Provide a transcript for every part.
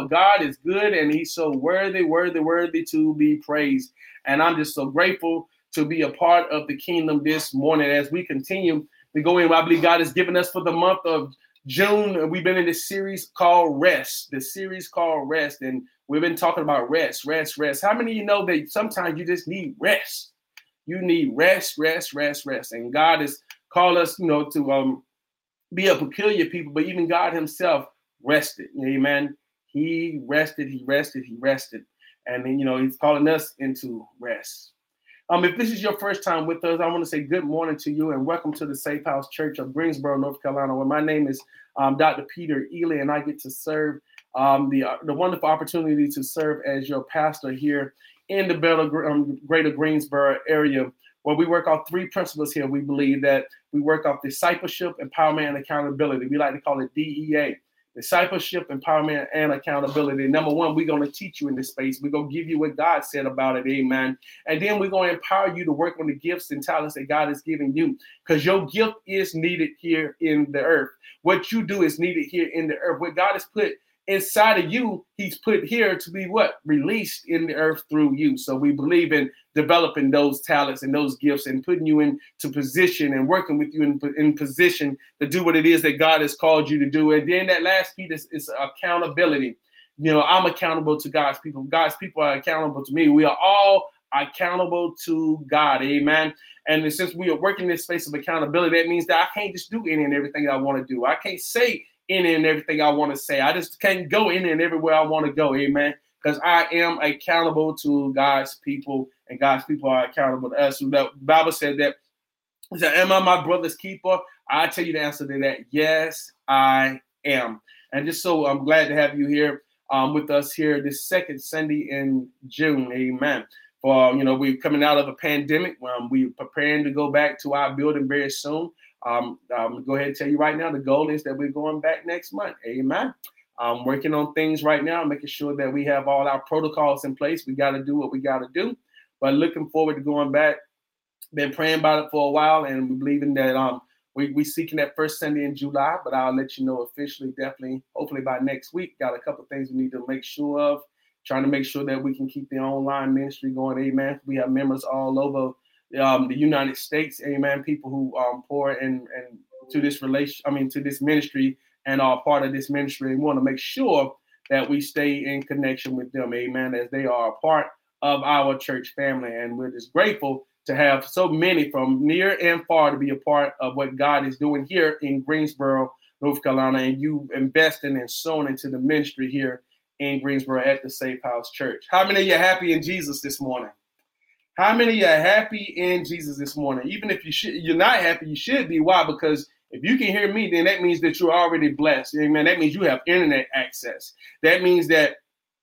God is good and he's so worthy to be praised. And I'm just so grateful to be a part of the kingdom this morning as we continue to go in. I believe God has given us for the month of June. We've been in this series called Rest, and we've been talking about rest. How many of you know that sometimes you just need rest? You need rest. And God has called us, to be a peculiar people, but even God himself rested. Amen. He rested. And then, he's calling us into rest. If this is your first time with us, I want to say good morning to you and welcome to the Safe House Church of Greensboro, North Carolina, where my name is Dr. Peter Ely, and I get to serve the wonderful opportunity to serve as your pastor here in the greater Greensboro area, where we work off three principles here. We believe that we work off discipleship, empowerment, and accountability. We like to call it DEA. Discipleship, empowerment, and accountability. Number one, we're going to teach you in this space. We're going to give you what God said about it. Amen. And then we're going to empower you to work on the gifts and talents that God has given you, because your gift is needed here in the earth. What you do is needed here in the earth. What God has put inside of you, he's put here to be released in the earth through you. So we believe in developing those talents and those gifts and putting you into position and working with you in position to do what it is that God has called you to do. And then that last piece is accountability. I'm accountable to God's people. God's people are accountable to me. We are all accountable to God. Amen. And since we are working in this space of accountability, that means that I can't just do any and everything I want to do. I can't say any and everything I want to say. I just can't go in and everywhere I want to go. Amen. Because I am accountable to God's people, and God's people are accountable to us. The Bible said that. He said, am I my brother's keeper? I tell you the answer to that. Yes, I am. And just so I'm glad to have you here with us here this second Sunday in June. Amen. For, we're coming out of a pandemic. We're preparing to go back to our building very soon. Go ahead and tell you right now, the goal is that we're going back next month. Amen. I'm working on things right now, making sure that we have all our protocols in place. We got to do what we got to do. But looking forward to going back. Been praying about it for a while, and we believing that we seeking that first Sunday in July. But I'll let you know officially, definitely, hopefully by next week. Got a couple of things we need to make sure of. Trying to make sure that we can keep the online ministry going. Amen. We have members all over the United States. Amen. People who pour in to this to this ministry and are part of this ministry. We want to make sure that we stay in connection with them. Amen. As they are a part of our church family, and we're just grateful to have so many from near and far to be a part of what God is doing here in Greensboro, North Carolina, and you investing and sowing into the ministry here in Greensboro at the Safe House Church. How many of you are happy in Jesus this morning? How many of you are happy in Jesus this morning? Even if you're not happy, you should be. Why? Because if you can hear me, then that means that you're already blessed. Amen. That means you have internet access. That means that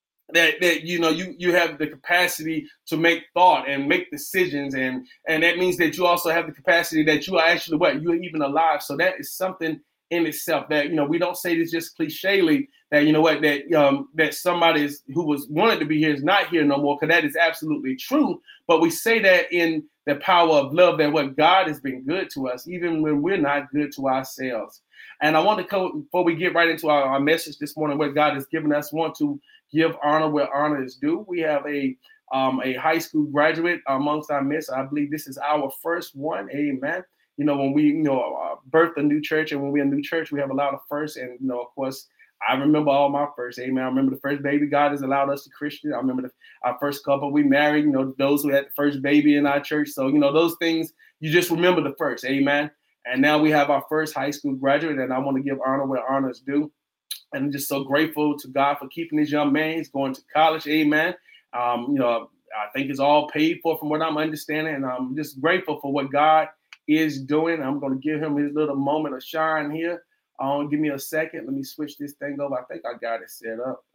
you have the capacity to make thought and make decisions, and that means that you also have the capacity that you are actually you're even alive. So that is something in itself that we don't say this just clichely that that somebody who was wanted to be here is not here no more, because that is absolutely true. But we say that in the power of love, that what God has been good to us, even when we're not good to ourselves. And I want to come before we get right into our message this morning, what God has given us. Want to give honor where honor is due. We have a high school graduate amongst our midst. I believe this is our first one. Amen. When we birth a new church, and when we're a new church, we have a lot of firsts. And of course, I remember all my firsts. Amen. I remember the first baby God has allowed us to Christian. I remember our first couple we married. Those who had the first baby in our church. So those things, you just remember the first. Amen. And now we have our first high school graduate, and I want to give honor where honor is due. And I'm just so grateful to God for keeping this young man. He's going to college. Amen. I think it's all paid for from what I'm understanding. And I'm just grateful for what God is doing. I'm going to give him his little moment of shine here. Give me a second. Let me switch this thing over. I think I got it set up.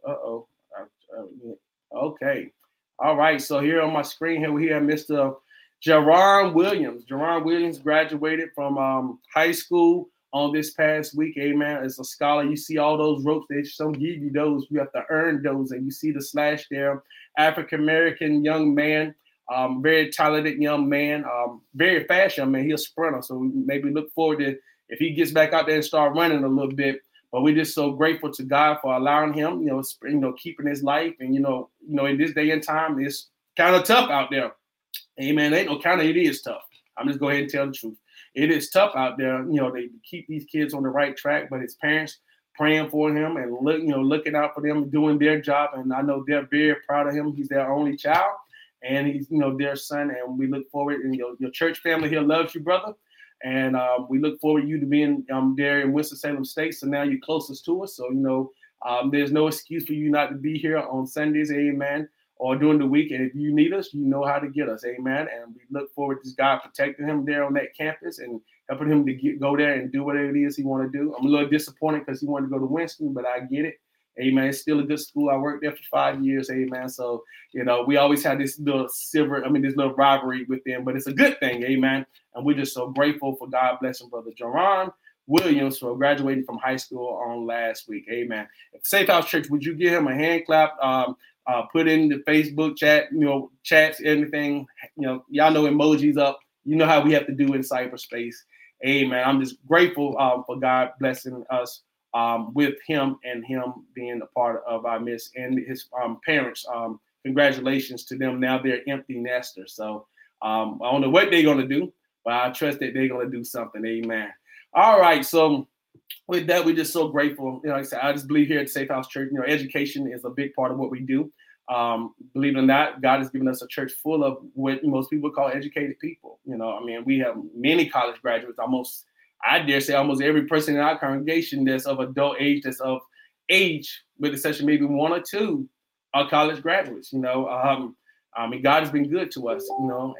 Okay. All right. So here on my screen here, we have Mr. Jerron Williams. Jerron Williams graduated from high school on this past week. Amen. As a scholar, you see all those ropes. They just don't give you those. You have to earn those. And you see the slash there. African-American young man. Very talented young man. Very fast young man. He's a sprinter. So maybe look forward to if he gets back out there and start running a little bit. But we're just so grateful to God for allowing him, keeping his life. And, in this day and time, it's kind of tough out there. Amen. Ain't no kind of, it is tough. I'm just go ahead and tell the truth. It is tough out there. They keep these kids on the right track, but his parents praying for him and looking out for them, doing their job. And I know they're very proud of him. He's their only child, and he's their son. And we look forward. And your church family here loves you, brother. And we look forward to you to being there in Winston-Salem State. So now you're closest to us. So there's no excuse for you not to be here on Sundays. Amen. Or during the week. And if you need us, you know how to get us. Amen. And we look forward to God protecting him there on that campus and helping him to go there and do whatever it is he want to do. I'm a little disappointed because he wanted to go to Winston, but I get it. Amen. It's still a good school. I worked there for 5 years. Amen. So, we always had this little rivalry with them, but it's a good thing. Amen. And we're just so grateful for God blessing Brother Jerron Williams for graduating from high school on last week. Amen. At Safe House Church, would you give him a hand clap? Put in the Facebook chat, chats, anything, y'all know emojis up. You know how we have to do in cyberspace. Amen. I'm just grateful for God blessing us with him and him being a part of our midst and his parents. Congratulations to them. Now they're empty nesters. So I don't know what they're going to do, but I trust that they're going to do something. Amen. All right. So with that, we're just so grateful. Like I said, I just believe here at Safe House Church, education is a big part of what we do. Believe it or not, God has given us a church full of what most people call educated people. We have many college graduates, I dare say almost every person in our congregation that's of adult age, with the exception maybe one or two are college graduates. God has been good to us,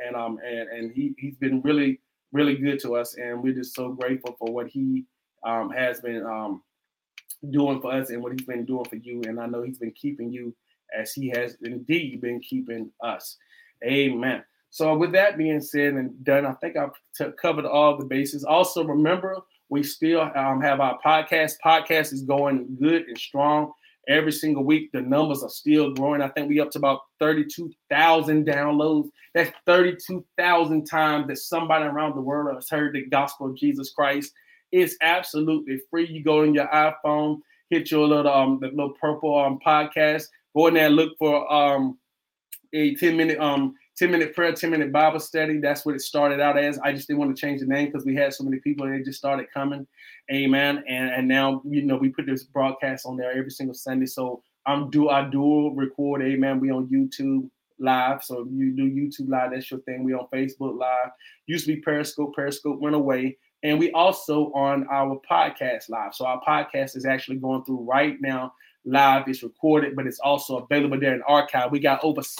and he's been really, really good to us. And we're just so grateful for what he has been doing for us and what he's been doing for you. And I know he's been keeping you as he has indeed been keeping us. Amen. So with that being said and done, I think I've covered all the bases. Also, remember, we still have our podcast. Podcast is going good and strong every single week. The numbers are still growing. I think we're up to about 32,000 downloads. That's 32,000 times that somebody around the world has heard the gospel of Jesus Christ. It's absolutely free. You go on your iPhone, hit your the little purple podcast. Go in there and look for a 10-minute prayer, 10-minute Bible study. That's what it started out as. I just didn't want to change the name because we had so many people and they just started coming. Amen. And now, we put this broadcast on there every single Sunday. So I dual record. Amen. We on YouTube Live. So if you do YouTube Live, that's your thing. We on Facebook Live. Used to be Periscope. Periscope went away. And we also on our podcast live. So our podcast is actually going through right now. Live, it's recorded, but it's also available there in archive. We got over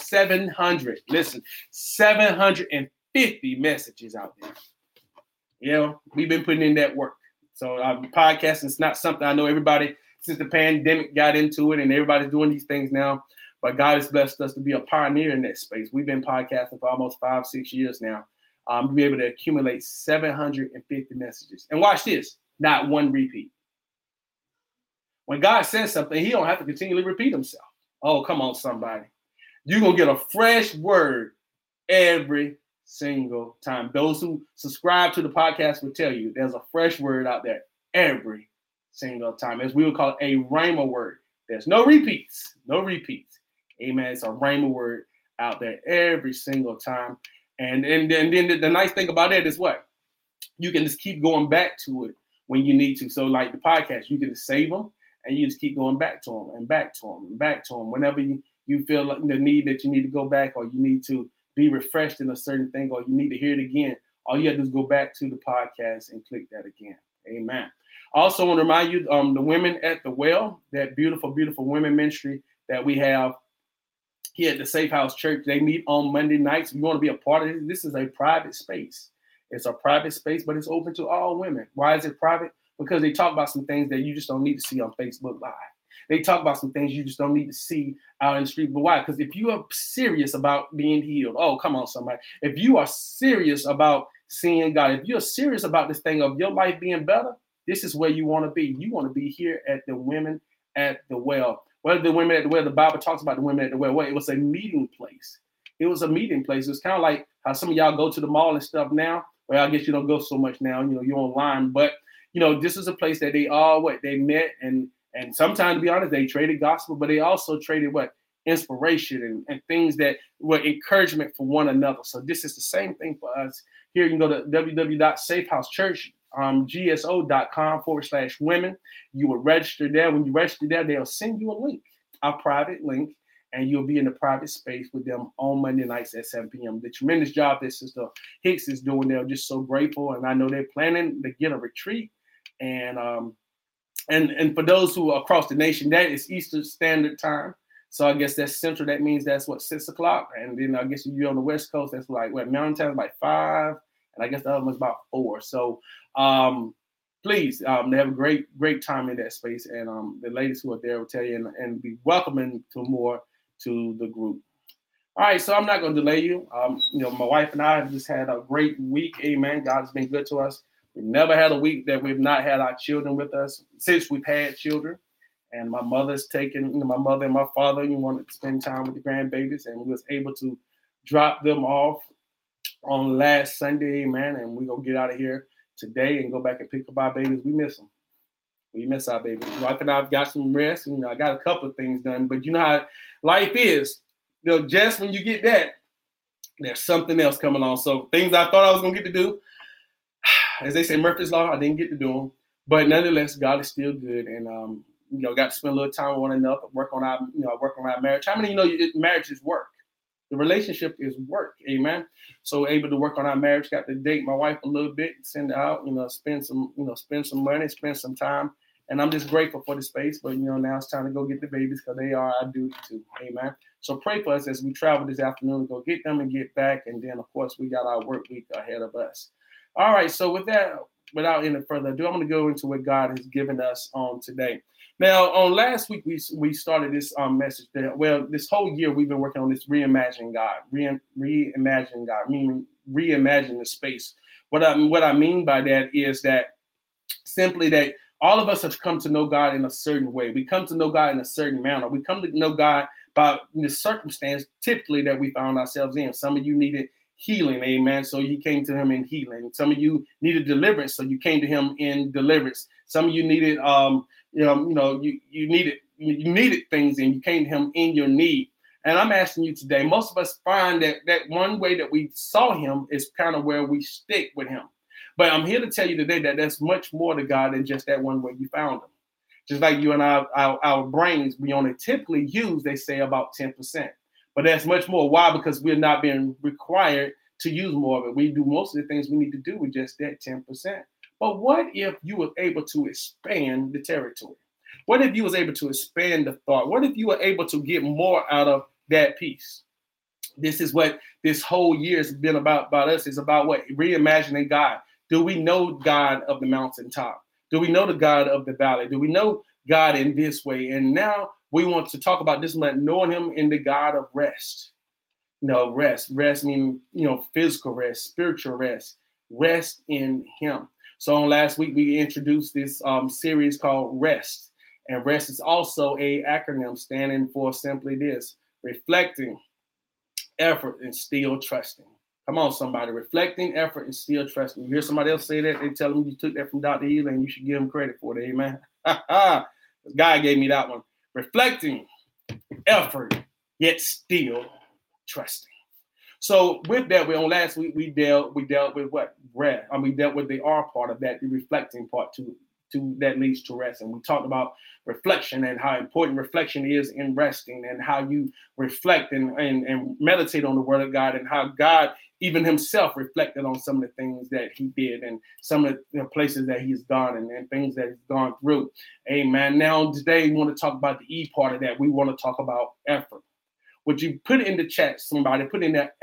750 messages out there. We've been putting in that work. So our podcast is not something I know everybody since the pandemic got into it and everybody's doing these things now. But God has blessed us to be a pioneer in that space. We've been podcasting for almost 5-6 years now. To be able to accumulate 750 messages. And watch this, not one repeat. When God says something, he don't have to continually repeat himself. Oh, come on, somebody. You're going to get a fresh word every single time. Those who subscribe to the podcast will tell you there's a fresh word out there every single time. As we would call it a rhema word. There's no repeats. Amen. It's a rhema word out there every single time. And then the nice thing about it is what? You can just keep going back to it when you need to. So like the podcast, you can just save them and you just keep going back to them and back to them and back to them. Whenever you feel like the need that you need to go back or you need to be refreshed in a certain thing or you need to hear it again, all you have to do is go back to the podcast and click that again. Amen. I also want to remind you, the Women at the Well, that beautiful, beautiful women ministry that we have here at the Safe House Church. They meet on Monday nights. You want to be a part of it. This is a private space. It's a private space, but it's open to all women. Why is it private? Because they talk about some things that you just don't need to see on Facebook Live. They talk about some things you just don't need to see out in the street. But why? Because if you are serious about being healed, oh, come on, somebody. If you are serious about seeing God, if you're serious about this thing of your life being better, this is where you want to be. You want to be here at the Women at the Well. Whether the Women at the Well, the Bible talks about the Women at the Well. It was a meeting place. It was a meeting place. It's kind of like how some of y'all go to the mall and stuff now. Well, I guess you don't go so much now. You're online. But this is a place that they all they met, and sometimes, to be honest, they traded gospel, but they also traded inspiration and things that were encouragement for one another. So this is the same thing for us here. You can go to www.safehousechurch.com/women. You will register there. When you register there, they'll send you a link, a private link, and you'll be in the private space with them on Monday nights at 7 p.m. The tremendous job that Sister Hicks is doing, they're just so grateful. And I know they're planning to get a retreat. And for those who are across the nation, that is Eastern Standard Time. So I guess that's Central. That means that's 6 o'clock. And then I guess if you're on the West Coast, that's Mountain Time is 5. And I guess the other one's about 4. So please, they have a great time in that space. And the ladies who are there will tell you and be welcoming to more to the group. All right, so I'm not going to delay you. My wife and I have just had a great week. Amen. God has been good to us. We've never had a week that we've not had our children with us since we've had children. And my mother's taken, my mother and my father, wanted to spend time with the grandbabies, and we was able to drop them off on last Sunday, amen. And we're going to get out of here today and go back and pick up our babies. We miss them. We miss our babies. My wife and I've got some rest, and I got a couple of things done. But you know how life is. Just when you get that, there's something else coming on. So things I thought I was going to get to do, as they say, Murphy's Law, I didn't get to do them. But nonetheless, God is still good. And, got to spend a little time with one another, work on our marriage. How many marriage is work? The relationship is work, amen. So able to work on our marriage, got to date my wife a little bit, send her out, spend some money, spend some time. And I'm just grateful for the space. But now it's time to go get the babies because they are our duty too, amen. So pray for us as we travel this afternoon to go get them and get back. And then, of course, we got our work week ahead of us. All right, so with that, without any further ado, I'm going to go into what God has given us on today. Now, on last week, we started this message that, this whole year we've been working on this reimagine God, reimagine God, meaning reimagine the space. What I mean by that is that simply that all of us have come to know God in a certain way. We come to know God in a certain manner. We come to know God by the circumstance typically that we found ourselves in. Some of you needed healing, amen. So you came to him in healing. Some of you needed deliverance, so you came to him in deliverance. Some of you needed you needed things, and you came to him in your need. And I'm asking you today, most of us find that one way that we saw him is kind of where we stick with him. But I'm here to tell you today that there's much more to God than just that one way you found him. Just like you and our brains, we only typically use, they say, about 10%. But that's much more. Why? Because we're not being required to use more of it. We do most of the things we need to do with just that 10%. But what if you were able to expand the territory? What if you was able to expand the thought? What if you were able to get more out of that piece? This is what this whole year has been about us. It's about what? Reimagining God. Do we know God of the mountaintop? Do we know the God of the valley? Do we know God in this way? And now we want to talk about this, knowing him in the God of rest. Rest meaning, physical rest, spiritual rest in him. So on last week, we introduced this series called Rest. And rest is also a acronym standing for simply this: reflecting, effort, and still trusting. Come on, somebody. Reflecting, effort, and still trusting. You hear somebody else say that, they tell them you took that from Dr. Ely, and you should give them credit for it. Amen. God gave me that one. Reflecting, effort, yet still trusting. So with that, on last week we dealt with what? Rest. We dealt with the R part of that, the reflecting part to that leads to rest. And we talked about reflection and how important reflection is in resting, and how you reflect and meditate on the word of God, and how God even himself reflected on some of the things that he did, and some of the places that he's gone, and things that he's gone through. Amen. Now today we want to talk about the E part of that. We want to talk about effort. Would you put it in the chat? Somebody put in there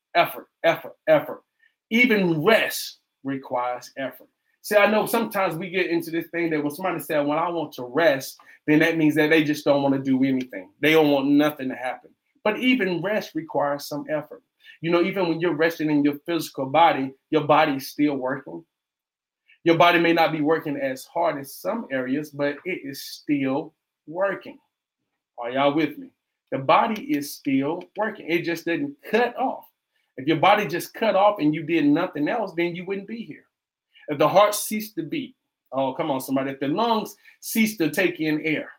effort. Even rest requires effort. See, I know sometimes we get into this thing that when somebody says, when I want to rest, then that means that they just don't want to do anything. They don't want nothing to happen. But even rest requires some effort. Even when you're resting in your physical body, your body is still working. Your body may not be working as hard as some areas, but it is still working. Are y'all with me? The body is still working. It just didn't cut off. If your body just cut off and you did nothing else, then you wouldn't be here. If the heart ceased to beat, Oh, come on, somebody. If the lungs cease to take in air,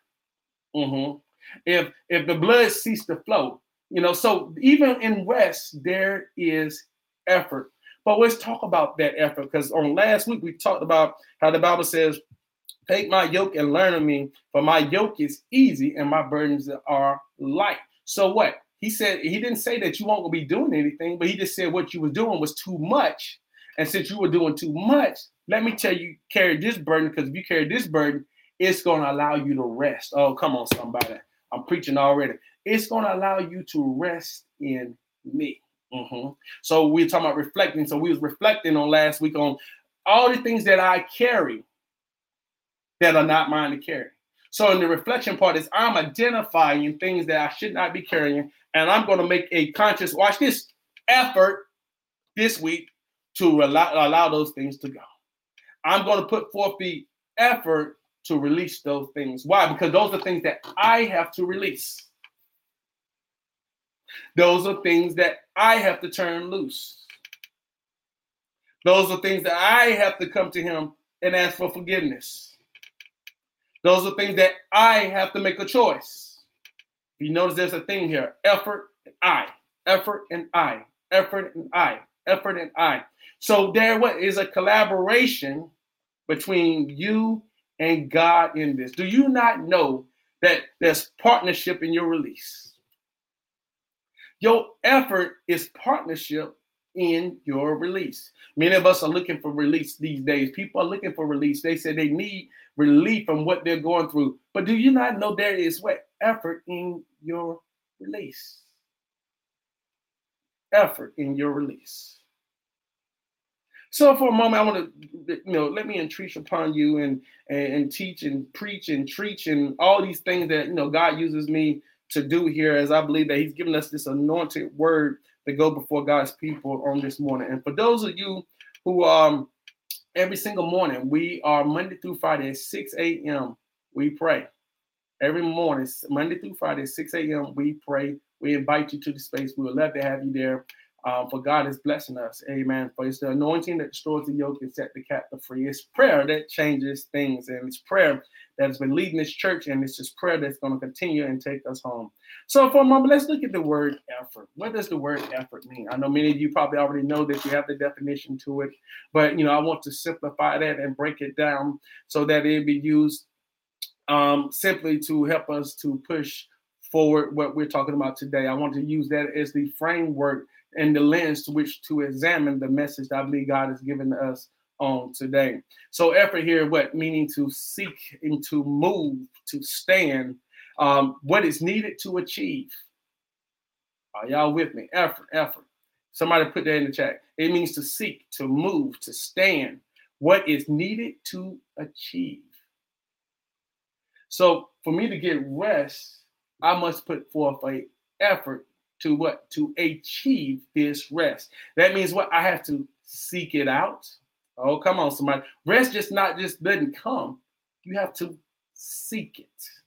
if the blood cease to flow, so even in rest, there is effort. But let's talk about that effort, because on last week we talked about how the Bible says, take my yoke and learn of me, for my yoke is easy and my burdens are light. So what? He said, he didn't say that you won't be doing anything, but he just said what you were doing was too much. And since you were doing too much, let me tell you, carry this burden, because if you carry this burden, it's going to allow you to rest. Oh, come on, somebody. I'm preaching already. It's going to allow you to rest in me. So we're talking about reflecting. So we was reflecting on last week on all the things that I carry that are not mine to carry. So in the reflection part is I'm identifying things that I should not be carrying, and I'm going to make a conscious, watch this, effort this week to allow those things to go. I'm going to put forth the effort to release those things. Why? Because those are things that I have to release. Those are things that I have to turn loose. Those are things that I have to come to him and ask for forgiveness. Those are things that I have to make a choice. You notice there's a thing here: effort and I, effort and I, effort and I, effort and I. So there is a collaboration between you and God in this. Do you not know that there's partnership in your release? Your effort is partnership in your release. Many of us are looking for release these days. People are looking for release. They say they need relief from what they're going through. But do you not know there is what? Effort in your release. Effort in your release. So for a moment, I want to, let me entreat upon you and teach and preach and treach and all these things that, God uses me to do here, as I believe that he's given us this anointed word to go before God's people on this morning. And for those of you who every single morning, we are Monday through Friday at 6 a.m. We pray. Every morning, Monday through Friday at 6 a.m. we pray. We invite you to the space. We would love to have you there. For God is blessing us. Amen. For it's the anointing that destroys the yoke and set the captive free. It's prayer that changes things. And it's prayer that has been leading this church. And it's just prayer that's going to continue and take us home. So for a moment, let's look at the word effort. What does the word effort mean? I know many of you probably already know that you have the definition to it. But, I want to simplify that and break it down so that it be used simply to help us to push forward what we're talking about today. I want to use that as the framework and the lens to which to examine the message that I believe God has given us on today. So effort here, what? Meaning to seek and to move, to stand, what is needed to achieve. Are y'all with me? Effort. Somebody put that in the chat. It means to seek, to move, to stand, what is needed to achieve. So for me to get rest, I must put forth an effort to what? To achieve this rest. That means what? I have to seek it out. Oh, come on, somebody. Rest just doesn't come. You have to seek it.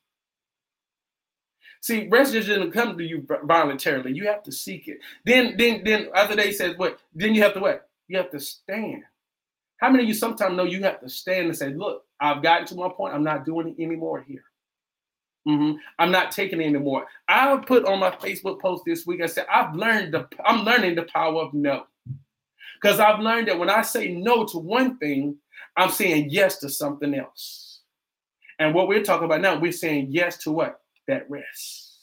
See, rest just doesn't come to you voluntarily. You have to seek it. Then after they said what? Then you have to what? You have to stand. How many of you sometimes know you have to stand and say, look, I've gotten to my point. I'm not doing it anymore here. I'm not taking it anymore. I put on my Facebook post this week, I said, I'm learning the power of no. Because I've learned that when I say no to one thing, I'm saying yes to something else. And what we're talking about now, we're saying yes to what? That rest.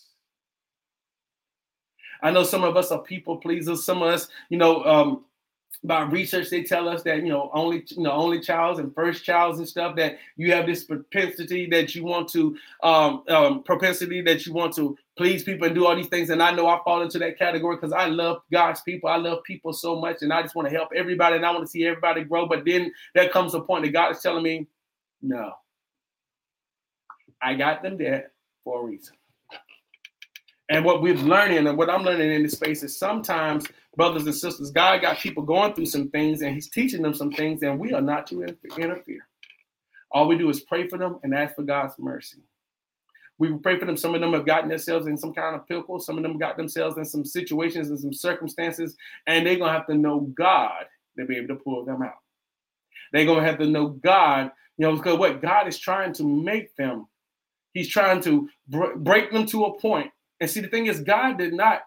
I know some of us are people pleasers. Some of us, by research, they tell us that, only childs and first childs and stuff, that you have this propensity that you want to please people and do all these things. And I know I fall into that category because I love God's people. I love people so much. And I just want to help everybody. And I want to see everybody grow. But then there comes a point that God is telling me, no, I got them there for a reason. And what we're learning and what I'm learning in this space is sometimes, brothers and sisters, God got people going through some things and he's teaching them some things, and we are not to interfere. All we do is pray for them and ask for God's mercy. We pray for them. Some of them have gotten themselves in some kind of pickle. Some of them got themselves in some situations and some circumstances, and they're going to have to know God to be able to pull them out. They're going to have to know God, Because what God is trying to make them, he's trying to break them to a point. And see, the thing is, God does not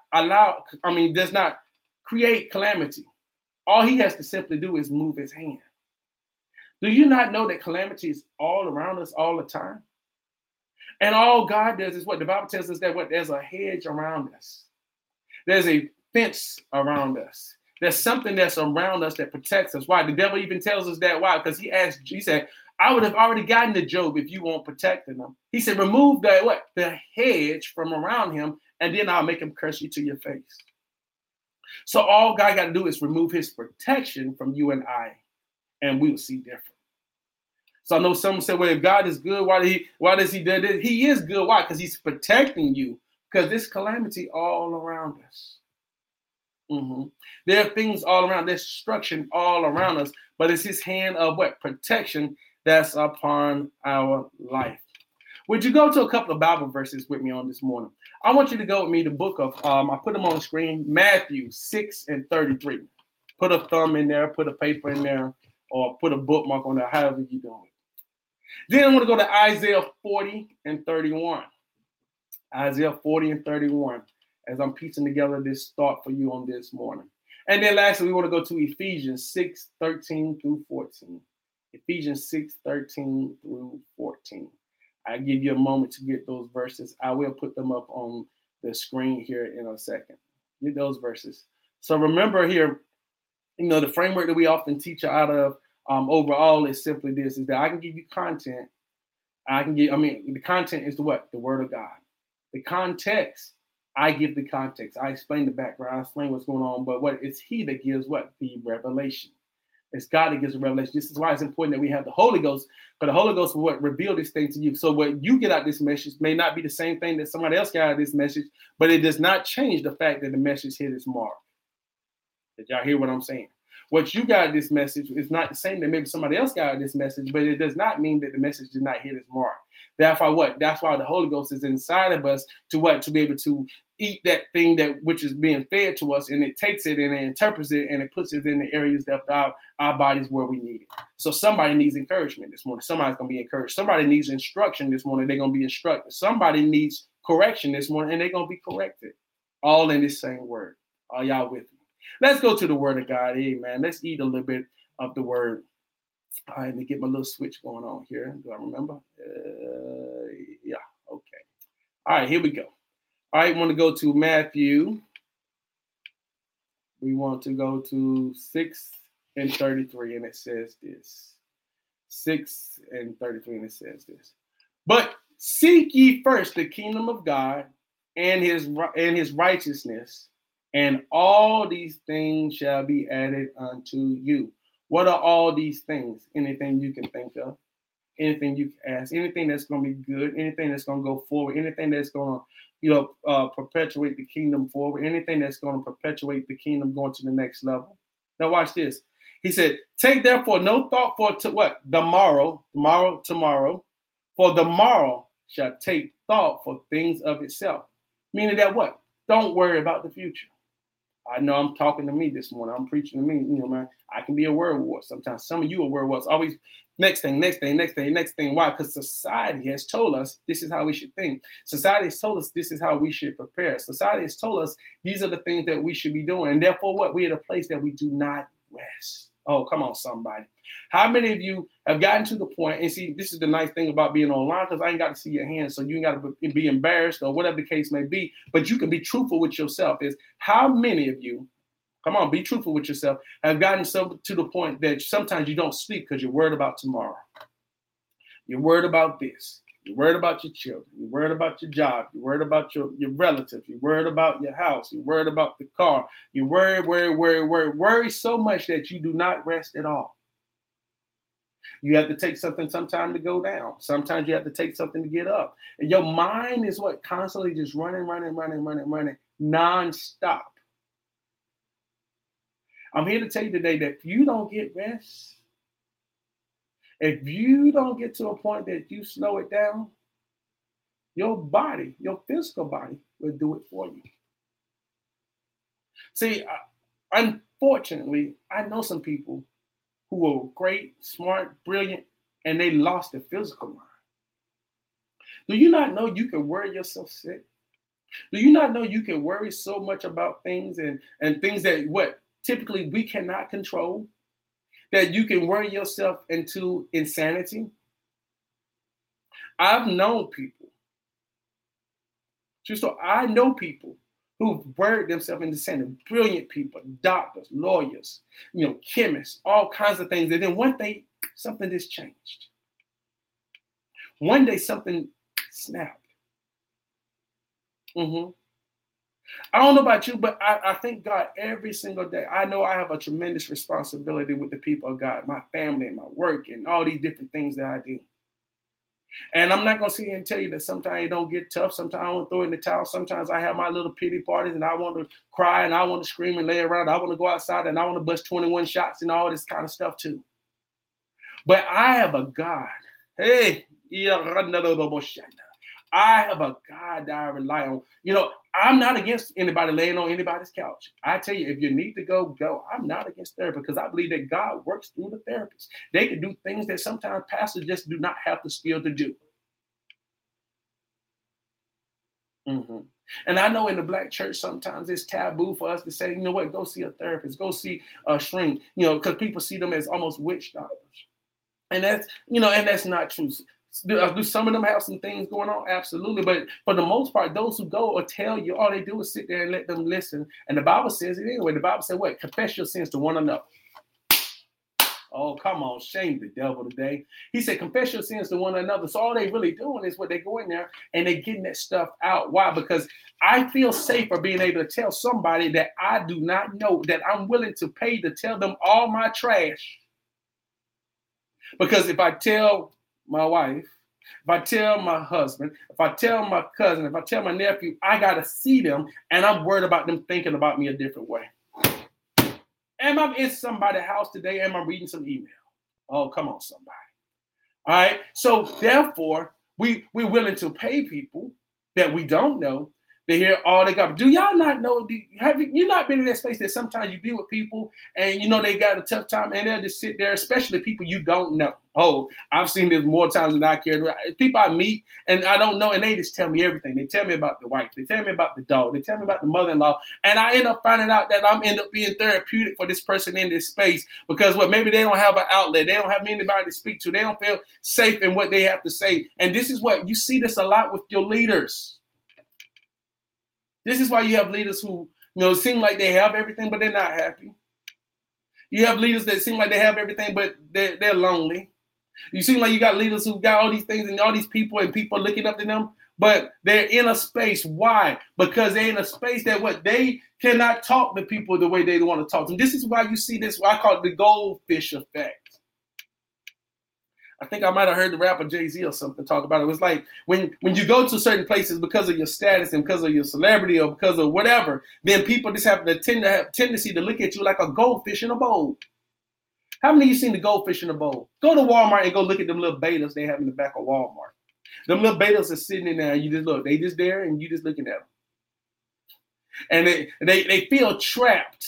create calamity. All he has to simply do is move his hand. Do you not know that calamity is all around us all the time? And all God does is what the Bible tells us, that there's a hedge around us. There's a fence around us. There's something that's around us that protects us. Why? The devil even tells us that. Why? Because he said, I would have already gotten to Job if you weren't protecting him. He said, remove the hedge from around him, and then I'll make him curse you to your face. So all God got to do is remove his protection from you and I, and we'll see different. So I know some say, well, if God is good, why does he do this? He is good. Why? Because he's protecting you. Because there's calamity all around us. Mm-hmm. There are things all around. There's destruction all around us. But it's his hand of protection that's upon our life. Would you go to a couple of Bible verses with me on this morning? I want you to go with me to the book of, I put them on the screen, Matthew 6:33. Put a thumb in there, put a paper in there, or put a bookmark on there, however you're doing it. Then I want to go to Isaiah 40:31. Isaiah 40:31, as I'm piecing together this thought for you on this morning. And then lastly, we want to go to Ephesians 6:13-14. Ephesians 6:13-14. I give you a moment to get those verses. I will put them up on the screen here in a second. Get those verses. So remember here, the framework that we often teach out of overall is simply this, is that I can give you content. The content is the Word of God. The context, I give the context. I explain the background. I explain what's going on. But it's he that gives the revelation. It's God that gives the revelation. This is why it's important that we have the Holy Ghost. But the Holy Ghost will reveal this thing to you. So what you get out of this message may not be the same thing that somebody else got out of this message, but it does not change the fact that the message hit its mark. Did y'all hear what I'm saying? What you got out of this message is not the same that maybe somebody else got out of this message, but it does not mean that the message did not hit its mark. That's why the Holy Ghost is inside of us to be able to eat that thing which is being fed to us, and it takes it and it interprets it and it puts it in the areas of our bodies where we need it. So somebody needs encouragement this morning. Somebody's going to be encouraged. Somebody needs instruction this morning. They're going to be instructed. Somebody needs correction this morning, and they're going to be corrected. All in this same word. Are y'all with me? Let's go to the word of God. Amen. Let's eat a little bit of the word. All right, let me get my little switch going on here. Do I remember? Yeah, okay. All right, here we go. All right, we want to go to Matthew. We want to go to 6:33, and it says this. 6:33, and it says this. But seek ye first the kingdom of God and his righteousness, and all these things shall be added unto you. What are all these things? Anything you can think of, anything you can ask, anything that's going to be good, anything that's going to go forward, anything that's going to, perpetuate the kingdom forward, anything that's going to perpetuate the kingdom going to the next level. Now watch this. He said, take therefore no thought for tomorrow, for the morrow shall take thought for things of itself. Meaning that don't worry about the future. I know I'm talking to me this morning. I'm preaching to me. Man, I can be a werewolf sometimes. Some of you are werewolves. Always next thing. Why? Because society has told us this is how we should think. Society has told us this is how we should prepare. Society has told us these are the things that we should be doing. And therefore, we're at a place that we do not rest. Oh, come on, somebody. How many of you have gotten to the point, and see, this is the nice thing about being online, because I ain't got to see your hands, so you ain't got to be embarrassed or whatever the case may be, but you can be truthful with yourself. Is how many of you, come on, be truthful with yourself, have gotten so to the point that sometimes you don't sleep because you're worried about tomorrow. You're worried about this. You're worried about your children. You're worried about your job. You're worried about your relatives. You're worried about your house. You're worried about the car. You worry so much that you do not rest at all. You have to take something sometime to go down. Sometimes you have to take something to get up. And your mind is constantly just running nonstop. I'm here to tell you today that if you don't get rest, if you don't get to a point that you slow it down, your body, your physical body will do it for you. See, unfortunately, I know some people who are great, smart, brilliant, and they lost their physical mind. Do you not know you can worry yourself sick? Do you not know you can worry so much about things and things that what typically we cannot control, that you can worry yourself into insanity? I've known people, just so I know people who've worried themselves into insanity, brilliant people, doctors, lawyers, chemists, all kinds of things. And then one day, something just changed. One day, something snapped. I don't know about you, but I thank God every single day. I know I have a tremendous responsibility with the people of God, my family and my work and all these different things that I do. And I'm not going to sit here and tell you that sometimes it don't get tough. Sometimes I want to throw in the towel. Sometimes I have my little pity parties and I want to cry and I want to scream and lay around. I want to go outside and I want to bust 21 shots and all this kind of stuff too. But I have a God. Hey, I have a God that I rely on. I'm not against anybody laying on anybody's couch. I tell you, if you need to go, go. I'm not against therapy because I believe that God works through the therapists. They can do things that sometimes pastors just do not have the skill to do. And I know in the Black church, sometimes it's taboo for us to say, you know what, go see a therapist, go see a shrink, because people see them as almost witch doctors. And that's not true. Do some of them have some things going on? Absolutely. But for the most part, those who go or tell you, all they do is sit there and let them listen. And the Bible says it anyway. The Bible said what? Confess your sins to one another. Oh, come on. Shame the devil today. He said, confess your sins to one another. So all they really doing is what they go in there and they getting that stuff out. Why? Because I feel safer being able to tell somebody that I do not know, that I'm willing to pay to tell them all my trash. Because if I tell my wife, if I tell my husband, if I tell my cousin, if I tell my nephew, I got to see them and I'm worried about them thinking about me a different way. Am I in somebody's house today? Am I reading some email? Oh, come on, somebody. All right. So therefore, we're willing to pay people that we don't know to hear all they got. Do y'all not know? Have you not been in that space that sometimes you be with people and they got a tough time and they'll just sit there, especially people you don't know. Oh, I've seen this more times than I care. People I meet and I don't know, and they just tell me everything. They tell me about the wife. They tell me about the dog. They tell me about the mother-in-law. And I end up finding out that I'm end up being therapeutic for this person in this space because maybe they don't have an outlet. They don't have anybody to speak to. They don't feel safe in what they have to say. And this is what you see this a lot with your leaders. This is why you have leaders who, seem like they have everything, but they're not happy. You have leaders that seem like they have everything, but they're lonely. You seem like you got leaders who got all these things and all these people and people looking up to them, but they're in a space. Why? Because they're in a space that they cannot talk to people the way they want to talk to them. This is why you see this, what I call it the goldfish effect. I think I might have heard the rapper Jay-Z or something talk about it. It was like when you go to certain places because of your status and because of your celebrity or because of whatever, then people just have tendency to look at you like a goldfish in a bowl. How many of you seen the goldfish in a bowl? Go to Walmart and go look at them little betas they have in the back of Walmart. Them little betas are sitting in there and you just look. They just there and you just looking at them. And they feel trapped.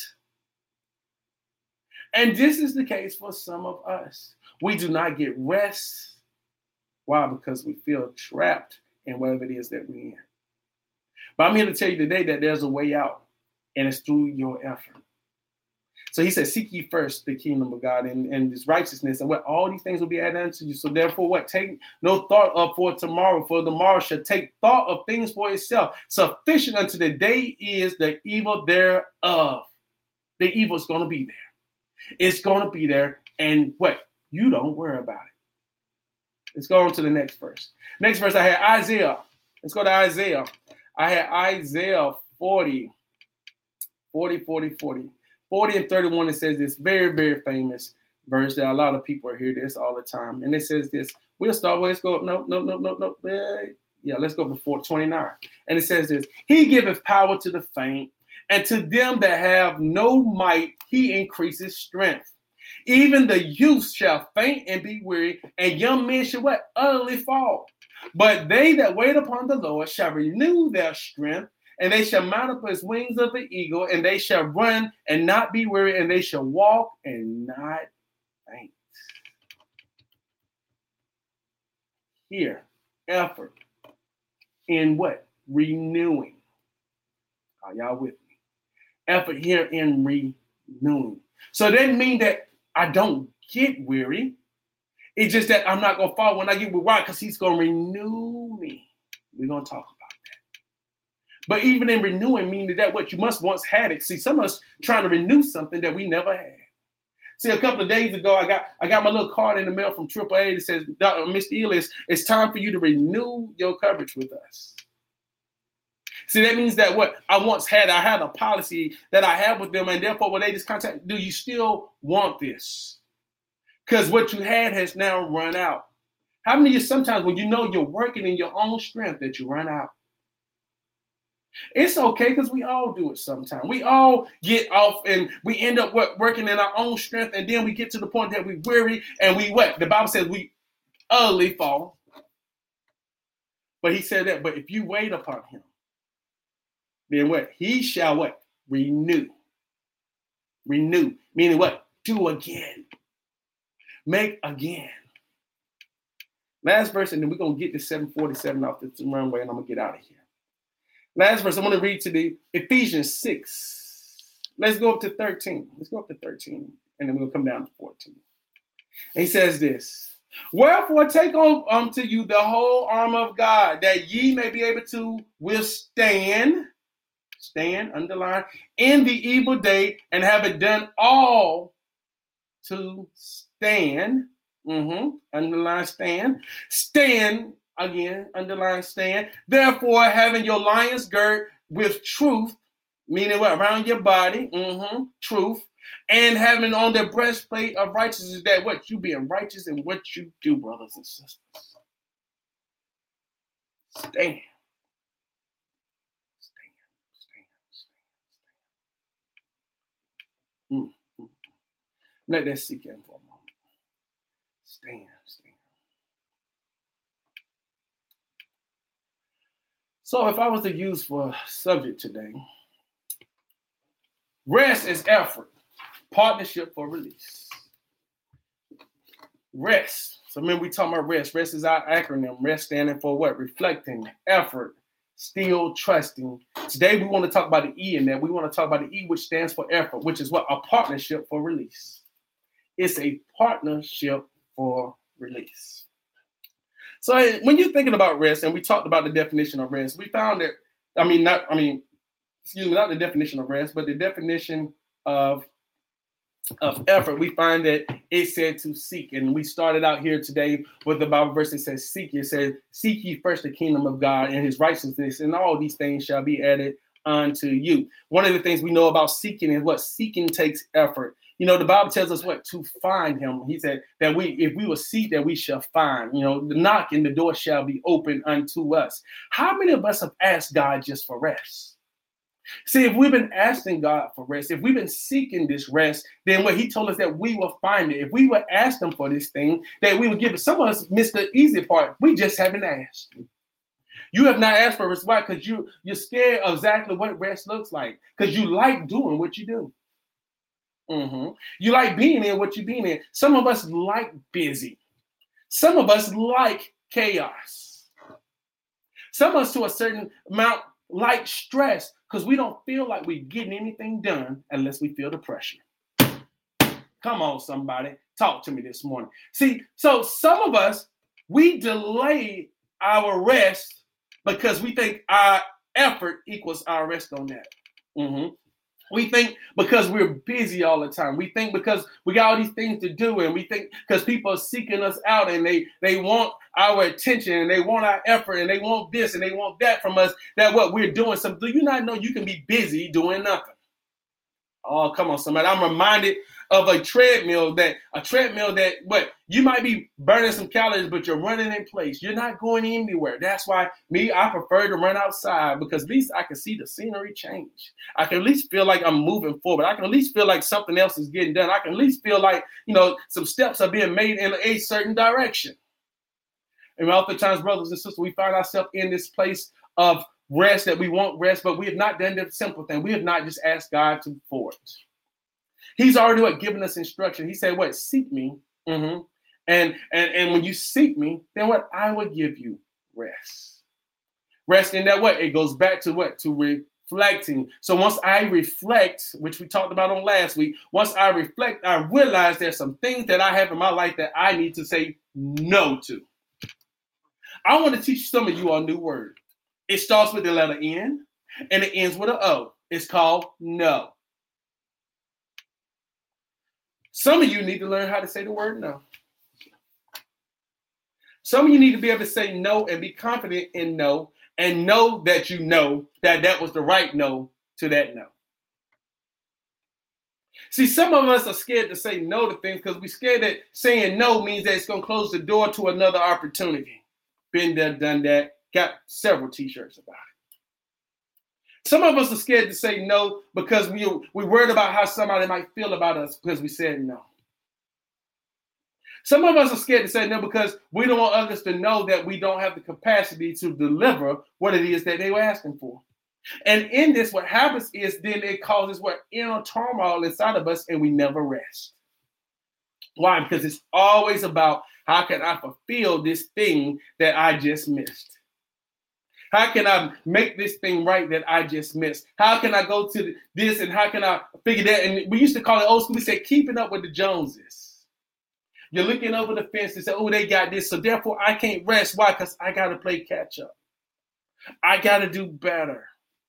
And this is the case for some of us. We do not get rest. Why? Because we feel trapped in whatever it is that we're in. But I'm here to tell you today that there's a way out, and it's through your effort. So he said, seek ye first the kingdom of God and his righteousness, and what all these things will be added unto you. So therefore, what? Take no thought of for tomorrow, for tomorrow shall take thought of things for itself. Sufficient unto the day is the evil thereof. The evil is going to be there. It's going to be there. And what? You don't worry about it. Let's go on to the next verse. Next verse, I had Isaiah. Let's go to Isaiah. I had Isaiah 40 and 31. It says this very, very famous verse that a lot of people hear this all the time. And it says this. We'll start with, let's go. No. Yeah, let's go before 29. And it says this. He giveth power to the faint, and to them that have no might, he increases strength. Even the youth shall faint and be weary, and young men shall what? Utterly fall. But they that wait upon the Lord shall renew their strength, and they shall mount up as wings of the eagle, and they shall run and not be weary, and they shall walk and not faint. here, effort in what? Renewing. Are y'all with me? Effort here in renewing. So that doesn't mean that I don't get weary. It's just that I'm not going to fall when I get weary. Why? Because he's going to renew me. We're going to talk about that. But even in renewing, meaning that what you must once had it. See, some of us trying to renew something that we never had. See, a couple of days ago, I got my little card in the mail from AAA that says, Mr. Ely, it's time for you to renew your coverage with us. See, that means that what I once had, I had a policy that I have with them, and therefore when they just contact, do you still want this? Because what you had has now run out. How many of you sometimes when you know you're working in your own strength that you run out? It's okay because we all do it sometimes. We all get off and we end up working in our own strength, and then we get to the point that we weary and we what? The Bible says we utterly fall. But he said that, but if you wait upon him, then what? He shall what? Renew. Renew. Meaning what? Do again. Make again. Last verse, and then we're going to get to 747 off the runway, and I'm going to get out of here. Last verse, I'm going to read to the Ephesians 6. Let's go up to 13. Let's go up to 13, and then we'll come down to 14. And he says this, wherefore take on unto you the whole armor of God, that ye may be able to withstand, underline, in the evil day, and have it done all to stand. Underline stand. Stand. Again, underline stand. Therefore, having your loins girt with truth, meaning what? Around your body, truth, and having on the breastplate of righteousness, that what? You being righteous in what you do, brothers and sisters. Stand. Let that sink in for a moment. Stand. So if I was to use for a subject today, rest is effort, partnership for release. Rest. So remember we talking about rest. Rest is our acronym. Rest standing for what? Reflecting, effort, still trusting. Today we want to talk about the E in that. We want to talk about the E, which stands for effort, which is what? A partnership for release. It's a partnership for release. So when you're thinking about rest, and we talked about the definition of rest, we found that, not the definition of rest, but the definition of effort, we find that it said to seek. And we started out here today with the Bible verse that says seek. It says, seek ye first the kingdom of God and his righteousness, and all these things shall be added unto you. One of the things we know about seeking is what? Seeking takes effort. You know, the Bible tells us what? To find him. He said that if we will seek, that we shall find. You know, the knock and the door shall be open unto us. How many of us have asked God just for rest? See, if we've been asking God for rest, if we've been seeking this rest, then what he told us that we will find it. If we would ask him for this thing, that we would give it. Some of us missed the easy part. We just haven't asked. You have not asked for rest. Why? Because you're scared of exactly what rest looks like. Because you like doing what you do. You like being in what you're being in. Some of us like busy. Some of us like chaos. Some of us to a certain amount like stress because we don't feel like we're getting anything done unless we feel the pressure. Come on, somebody. Talk to me this morning. See, so some of us, we delay our rest because we think our effort equals our rest on that. We think because we're busy all the time. We think because we got all these things to do, and we think because people are seeking us out and they want our attention and they want our effort and they want this and they want that from us, that what we're doing. So do you not know you can be busy doing nothing? Oh, come on, somebody. I'm reminded of a treadmill that what you might be burning some calories, but you're running in place. You're not going anywhere. That's why I prefer to run outside because at least I can see the scenery change. I can at least feel like I'm moving forward. I can at least feel like something else is getting done. I can at least feel like, some steps are being made in a certain direction. And oftentimes, brothers and sisters, we find ourselves in this place of rest that we want rest, but we have not done the simple thing. We have not just asked God for it. He's already given us instruction. He said, what? Seek me, and And when you seek me, then what? I will give you rest. Rest in that what? It goes back to what? To reflecting. So once I reflect, which we talked about on last week, once I reflect, I realize there's some things that I have in my life that I need to say no to. I want to teach some of you a new word. It starts with the letter N and it ends with an O. It's called no. Some of you need to learn how to say the word no. Some of you need to be able to say no and be confident in no and know that you know that that was the right no to that no. See, some of us are scared to say no to things because we're scared that saying no means that it's going to close the door to another opportunity. Been there, done that, got several t-shirts about it. Some of us are scared to say no because we're worried about how somebody might feel about us because we said no. Some of us are scared to say no because we don't want others to know that we don't have the capacity to deliver what it is that they were asking for. And in this, what happens is then it causes what inner turmoil inside of us and we never rest. Why? Because it's always about how can I fulfill this thing that I just missed? How can I make this thing right that I just missed? How can I go to this and how can I figure that? And we used to call it old school. We said keeping up with the Joneses. You're looking over the fence and say, oh, they got this. So therefore, I can't rest. Why? Because I got to play catch up. I got to do better.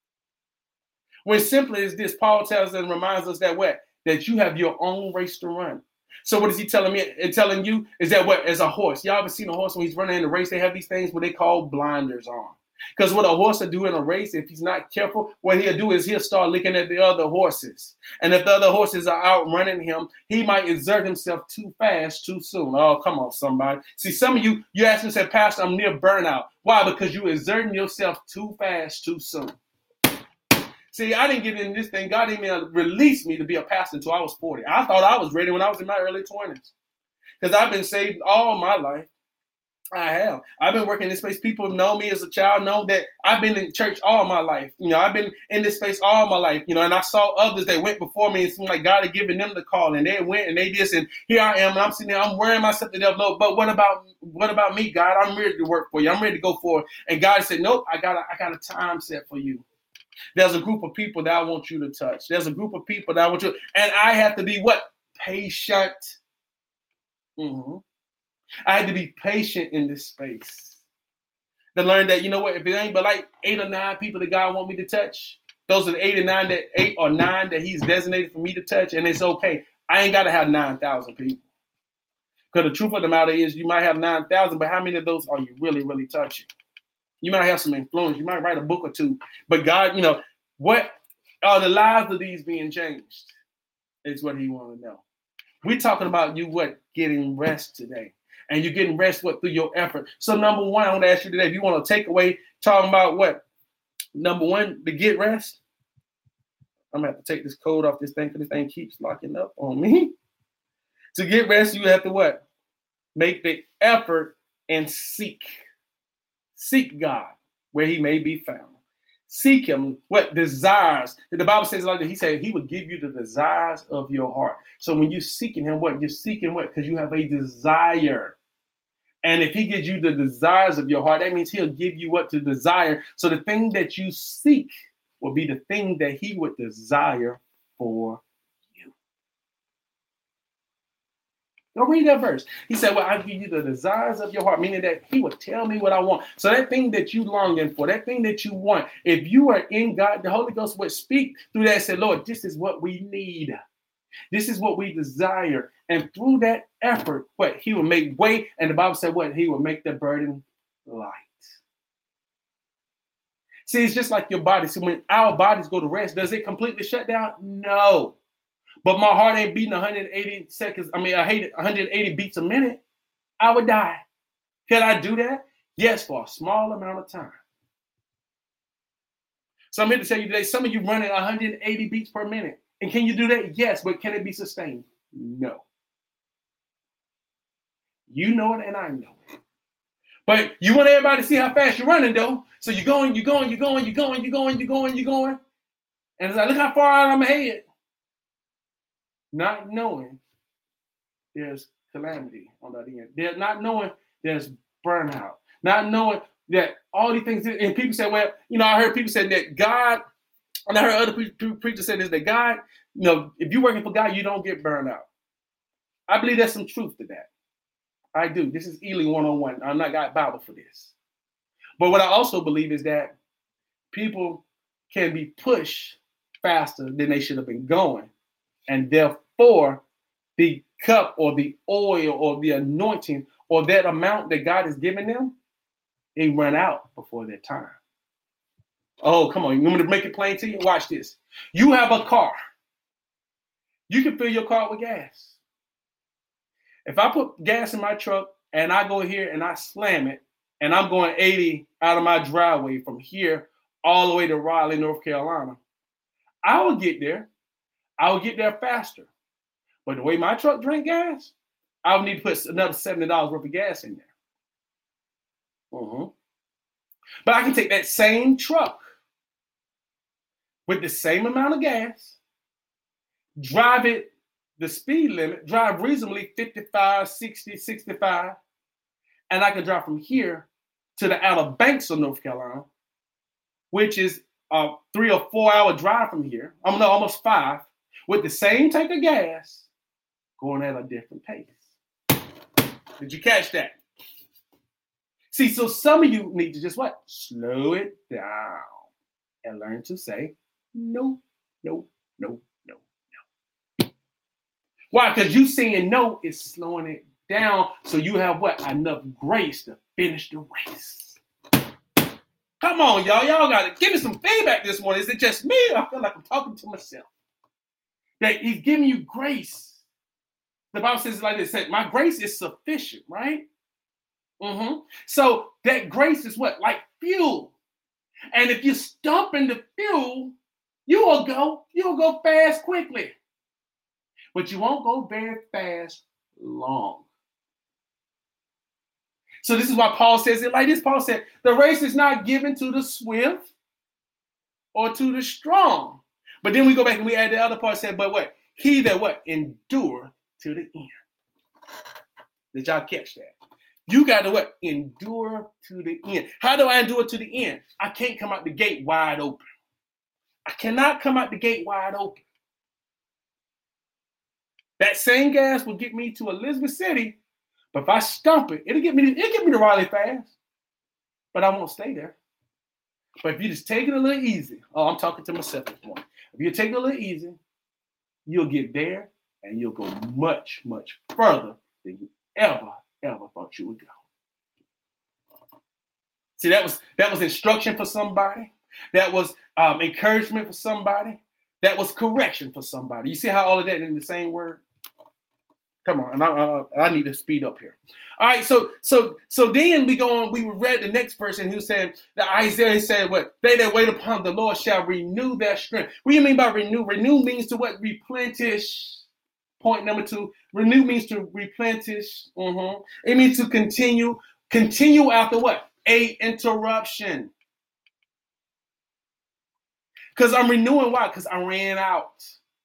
When simply as this, Paul tells and reminds us that what? That you have your own race to run. So what is he telling me and telling you is that what? As a horse. Y'all ever seen a horse when he's running in a race? They have these things what they call blinders on. Because what a horse will do in a race, if he's not careful, what he'll do is he'll start looking at the other horses. And if the other horses are outrunning him, he might exert himself too fast, too soon. Oh, come on, somebody. See, some of you ask me, say, Pastor, I'm near burnout. Why? Because you're exerting yourself too fast, too soon. See, I didn't get in this thing. God didn't even release me to be a pastor until I was 40. I thought I was ready when I was in my early 20s. Because I've been saved all my life. I have. I've been working in this space. People know me as a child, know that I've been in church all my life. I've been in this space all my life, and I saw others that went before me and it seemed like God had given them the call and they went and they did this and here I am and I'm sitting there, I'm wearing myself to death low. But what about me, God? I'm ready to work for you. I'm ready to go for it. And God said, nope, I got a time set for you. There's a group of people that I want you to touch. There's a group of people that I want you, and I have to be what? Patient. Mm-hmm. I had to be patient in this space. To learn that, if it ain't but like 8 or 9 people that God want me to touch, those are the 8 or 9 that he's designated for me to touch, and it's okay. I ain't got to have 9,000 people. Because the truth of the matter is you might have 9,000, but how many of those are you really, really touching? You might have some influence. You might write a book or two. But God, what are the lives of these being changed? Is what he wants to know. We're talking about you, getting rest today. And you're getting rest, through your effort. So number one, I want to ask you today, if you want to take away talking about what? Number one, to get rest. I'm going to have to take this code off this thing because this thing keeps locking up on me. To get rest, you have to what? Make the effort and seek. Seek God where he may be found. Seek him, what desires. The Bible says like that. He said he would give you the desires of your heart. So when you're seeking him, what? You're seeking what? Because you have a desire. And if he gives you the desires of your heart, that means he'll give you what to desire. So the thing that you seek will be the thing that he would desire for you. Go read that verse. He said, well, I'll give you the desires of your heart, meaning that he will tell me what I want. So that thing that you longing for, that thing that you want, if you are in God, the Holy Ghost would speak through that and say, Lord, this is what we need. This is what we desire. And through that effort, what? He will make way. And the Bible said what? He will make the burden light. See, it's just like your body. So when our bodies go to rest, does it completely shut down? No. But my heart ain't beating 180 seconds. 180 beats a minute. I would die. Can I do that? Yes, for a small amount of time. So I'm here to tell you today, some of you running 180 beats per minute. And can you do that? Yes, but can it be sustained? No. You know it and I know it. But you want everybody to see how fast you're running, though. So you're going. And it's like, look how far out I'm ahead. Not knowing there's calamity on the other end. They're not knowing there's burnout, not knowing that all these things. And people say, well, I heard people say that God, and I heard other preachers say this, that God, if you're working for God, you don't get burned out. I believe there's some truth to that. I do. This is Ely 101. I'm not got Bible for this. But what I also believe is that people can be pushed faster than they should have been going. And therefore, the cup or the oil or the anointing or that amount that God has given them, it run out before their time. Oh, come on. You want me to make it plain to you? Watch this. You have a car. You can fill your car with gas. If I put gas in my truck and I go here and I slam it and I'm going 80 out of my driveway from here all the way to Raleigh, North Carolina, I will get there. I will get there faster. But the way my truck drank gas, I would need to put another $70 worth of gas in there. But I can take that same truck with the same amount of gas, drive it the speed limit, drive reasonably 55, 60, 65, and I can drive from here to the Outer Banks of North Carolina, which is a 3 or 4 hour drive from here. I'm almost 5, with the same tank of gas, going at a different pace. Did you catch that? See, so some of you need to just what? Slow it down and learn to say no, no, no, no, no. Why? Because you saying no is slowing it down so you have what? Enough grace to finish the race. Come on, y'all. Y'all got to give me some feedback this morning. Is it just me? I feel like I'm talking to myself. That he's giving you grace. The Bible says it like this, said, my grace is sufficient, right? So that grace is what? Like fuel. And if you stump in the fuel, you will go fast quickly. But you won't go very fast long. So this is why Paul says it like this. Paul said, the race is not given to the swift or to the strong. But then we go back and we add the other part, said, but what? He that what? Endure to the end. Did y'all catch that? You got to what? Endure to the end. How do I endure to the end? I can't come out the gate wide open. I cannot come out the gate wide open. That same gas will get me to Elizabeth City, but if I stump it, it'll get me to Raleigh fast. But I won't stay there. But if you just take it a little easy, I'm talking to myself this morning. If you take it a little easy, you'll get there and you'll go much, much further than you ever thought you would go. See, that was instruction for somebody. That was encouragement for somebody. That was correction for somebody. You see how all of that in the same word? Come on, and I need to speed up here. All right, so then we read the next person who said that Isaiah said, what? They that wait upon the Lord shall renew their strength. What do you mean by renew? Renew means to what? Replenish. Point number 2, renew means to replenish. It means to continue after what? A interruption. Because I'm renewing, why? Because I ran out.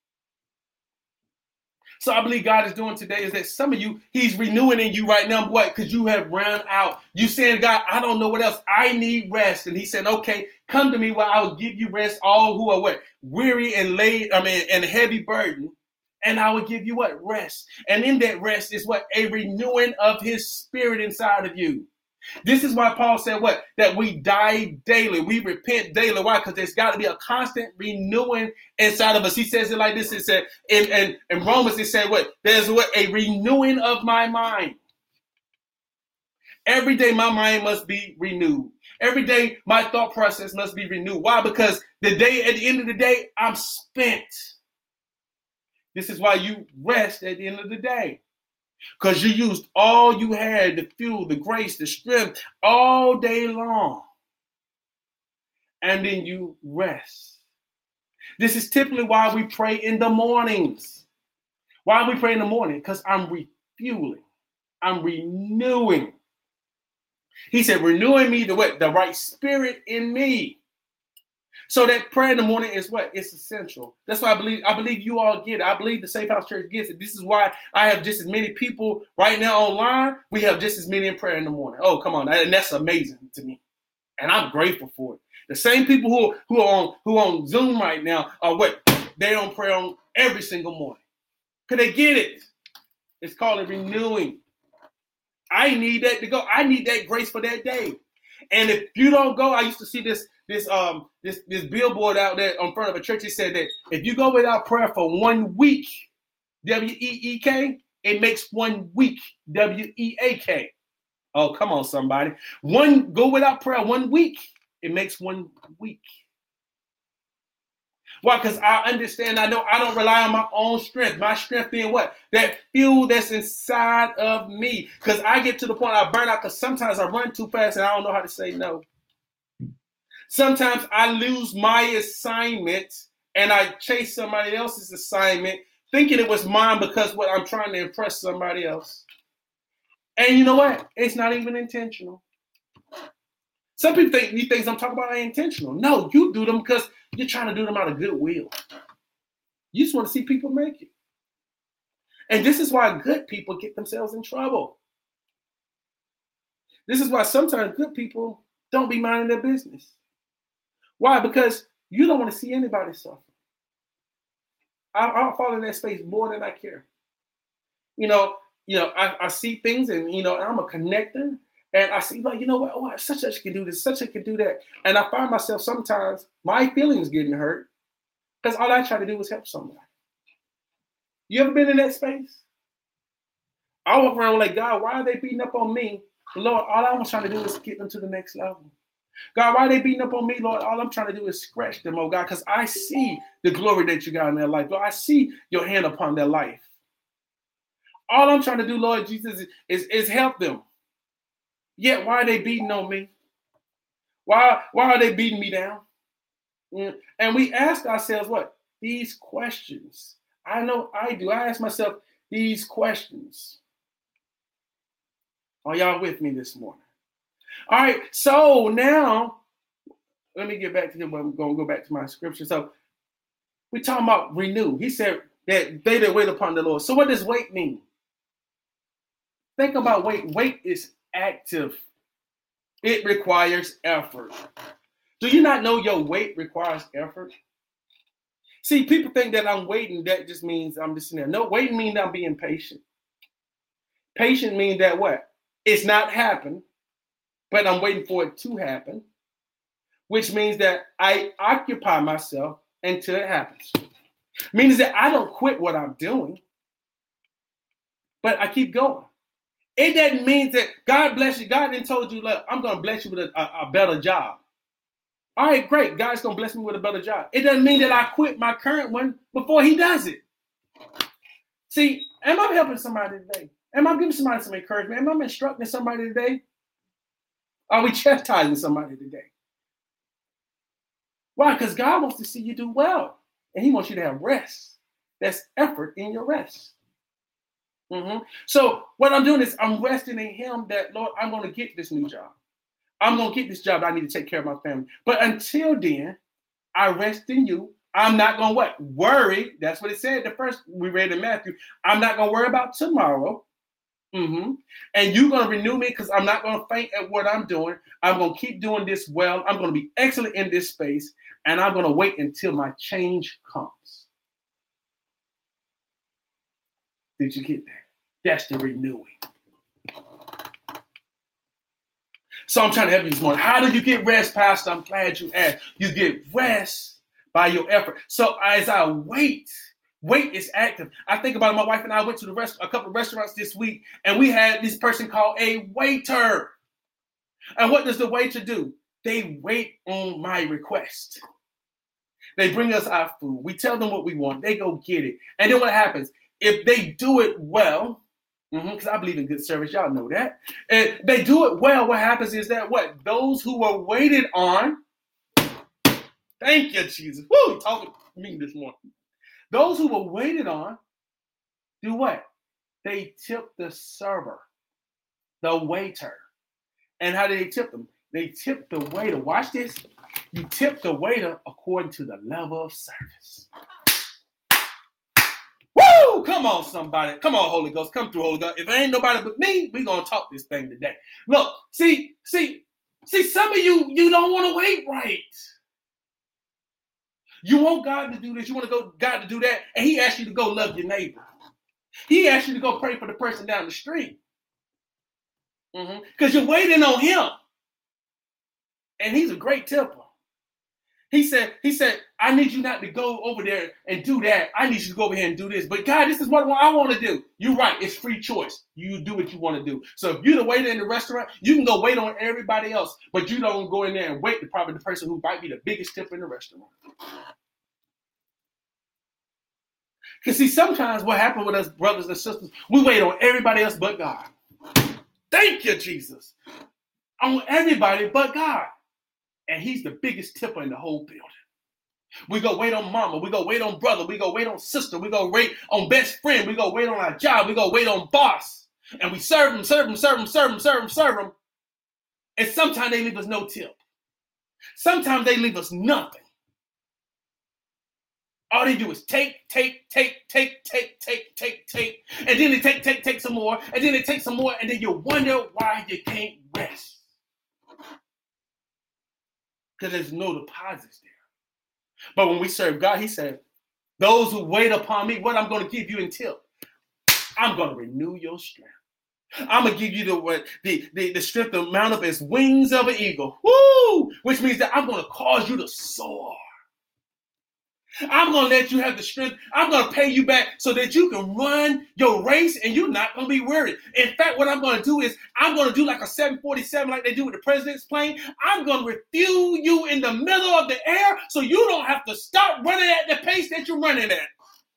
So I believe God is doing today is that some of you, he's renewing in you right now. What? Because you have run out. You saying, God, I don't know what else. I need rest. And he said, okay, come to me where I will give you rest. All who are what? Weary and and heavy burden. And I will give you what? Rest. And in that rest is what? A renewing of his spirit inside of you. This is why Paul said what? That we die daily. We repent daily. Why? Because there's got to be a constant renewing inside of us. He says it like this. It said in Romans, it said what? There's what? A renewing of my mind. Every day my mind must be renewed. Every day my thought process must be renewed. Why? Because at the end of the day, I'm spent. This is why you rest at the end of the day. Because you used all you had, the fuel, the grace, the strength, all day long. And then you rest. This is typically why we pray in the mornings. Why we pray in the morning? Because I'm refueling. I'm renewing. He said, renewing me the what? The right spirit in me. So that prayer in the morning is what? It's essential. That's why I believe you all get it. I believe the Safe House Church gets it. This is why I have just as many people right now online. We have just as many in prayer in the morning. Oh, come on. And that's amazing to me. And I'm grateful for it. The same people who are on Zoom right now are what? They don't pray on every single morning. Because they get it. It's called a renewing. I need that to go. I need that grace for that day. And if you don't go, I used to see this billboard out there in front of a church. It said that if you go without prayer for 1 week, W-E-E-K, it makes 1 week, W-E-A-K. Oh, come on, somebody. Go without prayer 1 week, it makes 1 week. Why? Because I understand, I know I don't rely on my own strength. My strength being what? That fuel that's inside of me. Because I get to the point I burn out because sometimes I run too fast and I don't know how to say no. Sometimes I lose my assignment and I chase somebody else's assignment thinking it was mine because what I'm trying to impress somebody else. And you know what? It's not even intentional. Some people think these things I'm talking about are intentional. No, you do them because you're trying to do them out of goodwill. You just want to see people make it. And this is why good people get themselves in trouble. This is why sometimes good people don't be minding their business. Why? Because you don't want to see anybody suffer. I'll fall in that space more than I care. I see things and, I'm a connector. And I see, like, you know what? Oh, such can do this, such can do that. And I find myself sometimes, my feelings getting hurt because all I try to do is help somebody. You ever been in that space? I walk around like, God, why are they beating up on me? Lord, all I was trying to do is get them to the next level. God, why are they beating up on me, Lord? All I'm trying to do is scratch them, oh God, because I see the glory that you got in their life. Lord, I see your hand upon their life. All I'm trying to do, Lord Jesus, is help them. Yet, why are they beating on me? Why are they beating me down? And we ask ourselves what? These questions. I know I do. I ask myself these questions. Are y'all with me this morning? All right, so now, let me get back to him. I'm going to go back to my scripture. So, we're talking about renew. He said that they that wait upon the Lord. So, what does wait mean? Think about wait. Wait is active. It requires effort. Do you not know your wait requires effort? See, people think that I'm waiting. That just means I'm just sitting there. No, waiting means I'm being patient. Patient means that what? It's not happened, but I'm waiting for it to happen, which means that I occupy myself until it happens. Means that I don't quit what I'm doing, but I keep going. It doesn't mean that God bless you. God didn't told you, look, I'm going to bless you with a better job. All right, great. God's going to bless me with a better job. It doesn't mean that I quit my current one before he does it. See, am I helping somebody today? Am I giving somebody some encouragement? Am I instructing somebody today? Are we chastising somebody today? Why? Because God wants to see you do well. And he wants you to have rest. There's effort in your rest. So what I'm doing is I'm resting in him that, Lord, I'm going to get this new job. I'm going to get this job. I need to take care of my family. But until then, I rest in you. I'm not going to what? Worry. That's what it said the first we read in Matthew. I'm not going to worry about tomorrow. And you're going to renew me because I'm not going to faint at what I'm doing. I'm going to keep doing this well. I'm going to be excellent in this space. And I'm going to wait until my change comes. Did you get that? That's the renewing. So I'm trying to help you this morning. How do you get rest, Pastor? I'm glad you asked. You get rest by your effort. So as I wait is active. I think about it. My wife and I went to a couple of restaurants this week, and we had this person called a waiter. And what does the waiter do? They wait on my request. They bring us our food. We tell them what we want. They go get it. And then what happens? If they do it well, because I believe in good service, y'all know that. And they do it well. What happens is that what? Those who were waited on, thank you, Jesus. Woo, you're talking to me this morning. Those who were waited on do what? They tip the server, the waiter. And how do they tip them? They tip the waiter. Watch this. You tip the waiter according to the level of service. Woo! Come on, somebody. Come on, Holy Ghost. Come through, Holy Ghost. If it ain't nobody but me, we're going to talk this thing today. Look, see, some of you don't want to wait right. You want God to do this. You want God to do that. And he asks you to go love your neighbor. He asks you to go pray for the person down the street. Because you're waiting on him. And he's a great tipper. He said, I need you not to go over there and do that. I need you to go over here and do this. But God, this is what I want to do. You're right. It's free choice. You do what you want to do. So if you're the waiter in the restaurant, you can go wait on everybody else. But you don't go in there and wait to probably the person who might be the biggest tipper in the restaurant. Because see, sometimes what happens with us brothers and sisters, we wait on everybody else but God. Thank you, Jesus. On everybody but God. And he's the biggest tipper in the whole building. We go wait on mama. We go wait on brother. We go wait on sister. We go wait on best friend. We go wait on our job. We go wait on boss. And we serve them. And sometimes they leave us no tip. Sometimes they leave us nothing. All they do is take. And then they take some more. And then they take some more. And then you wonder why you can't rest. Because there's no deposits there. But when we serve God, he said, those who wait upon me, what I'm going to give you in tip, I'm going to renew your strength. I'm going to give you the strength to mount up as wings of an eagle. Woo! Which means that I'm going to cause you to soar. I'm going to let you have the strength. I'm going to pay you back so that you can run your race and you're not going to be weary. In fact, what I'm going to do is I'm going to do like a 747 like they do with the president's plane. I'm going to refuel you in the middle of the air so you don't have to stop running at the pace that you're running at.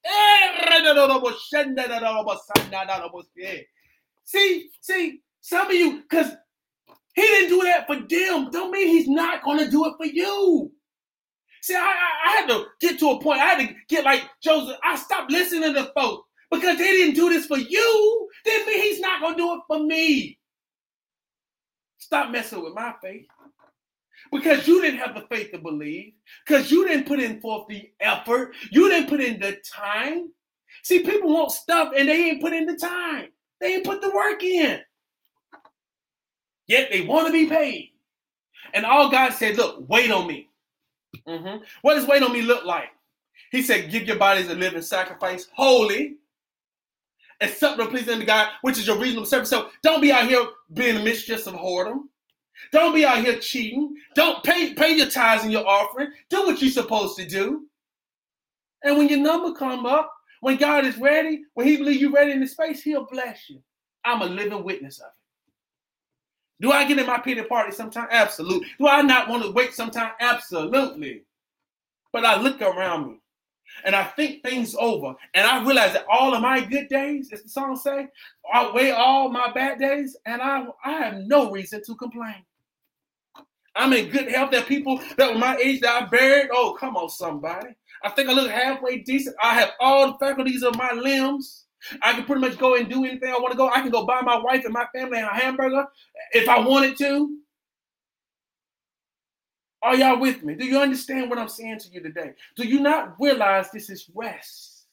See, some of you, because he didn't do that for them, don't mean he's not going to do it for you. See, I had to get to a point. I had to get like Joseph. I stopped listening to folks because they didn't do this for you. Didn't mean he's not going to do it for me. Stop messing with my faith. Because you didn't have the faith to believe. Because you didn't put in forth the effort. You didn't put in the time. See, people want stuff and they ain't put in the time. They ain't put the work in. Yet they want to be paid. And all God said, look, wait on me. What does wait on me look like? He said, give your bodies a living sacrifice, holy, acceptable, pleasing to God, which is your reasonable service. So don't be out here being a mistress of whoredom. Don't be out here cheating. Don't pay your tithes and your offering. Do what you're supposed to do. And when your number come up, when God is ready, when he believes you ready in the space, he'll bless you. I'm a living witness of it. Do I get in my pity party sometimes? Absolutely. Do I not want to wait sometimes? Absolutely. But I look around me and I think things over and I realize that all of my good days, as the song say, outweigh all my bad days, and I have no reason to complain. I'm in good health. There are people that were my age that I buried. Oh, come on, somebody. I think I look halfway decent. I have all the faculties of my limbs. I can pretty much go and do anything I want to go. I can go buy my wife and my family a hamburger if I wanted to. Are y'all with me? Do you understand what I'm saying to you today? Do you not realize this is rest?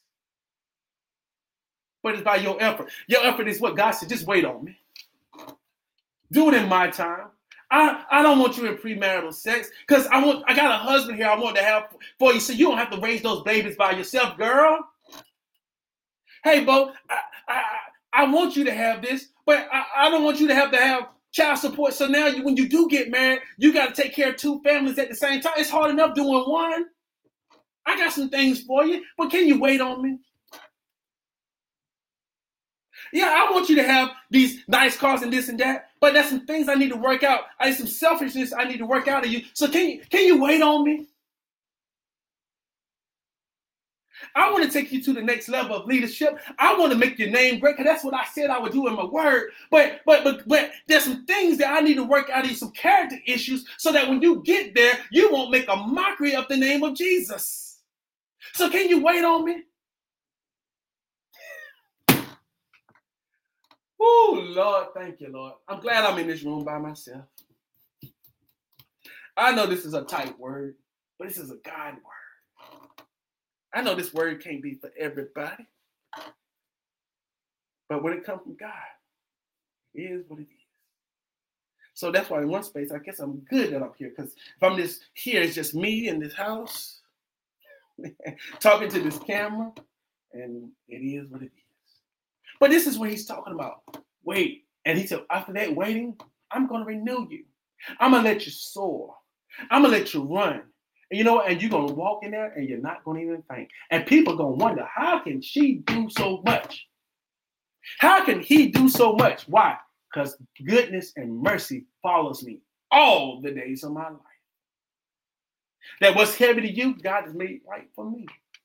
But it's by your effort. Your effort is what God said, just wait on me. Do it in my time. I don't want you in premarital sex because I got a husband here I want to have for you so you don't have to raise those babies by yourself, girl. Hey, Bo, I want you to have this, but I don't want you to have child support. So now when you do get married, you got to take care of two families at the same time. It's hard enough doing one. I got some things for you, but can you wait on me? Yeah, I want you to have these nice cars and this and that, but there's some things I need to work out. I need some selfishness I need to work out of you. So can you wait on me? I want to take you to the next level of leadership. I want to make your name great because that's what I said I would do in my word. But there's some things that I need to work out of you, some character issues, so that when you get there, you won't make a mockery of the name of Jesus. So can you wait on me? Oh, Lord, thank you, Lord. I'm glad I'm in this room by myself. I know this is a tight word, but this is a God word. I know this word can't be for everybody. But when it comes from God, it is what it is. So that's why in one space, I guess I'm good that I'm here. Because if I'm just here, it's just me in this house talking to this camera, and it is what it is. But this is what he's talking about. Wait. And he said, after that waiting, I'm going to renew you. I'm going to let you soar. I'm going to let you run. And you know what? And you're going to walk in there and you're not going to even faint. And people are going to wonder, how can she do so much? How can he do so much? Why? Because goodness and mercy follows me all the days of my life. That what's heavy to you, God has made right for me.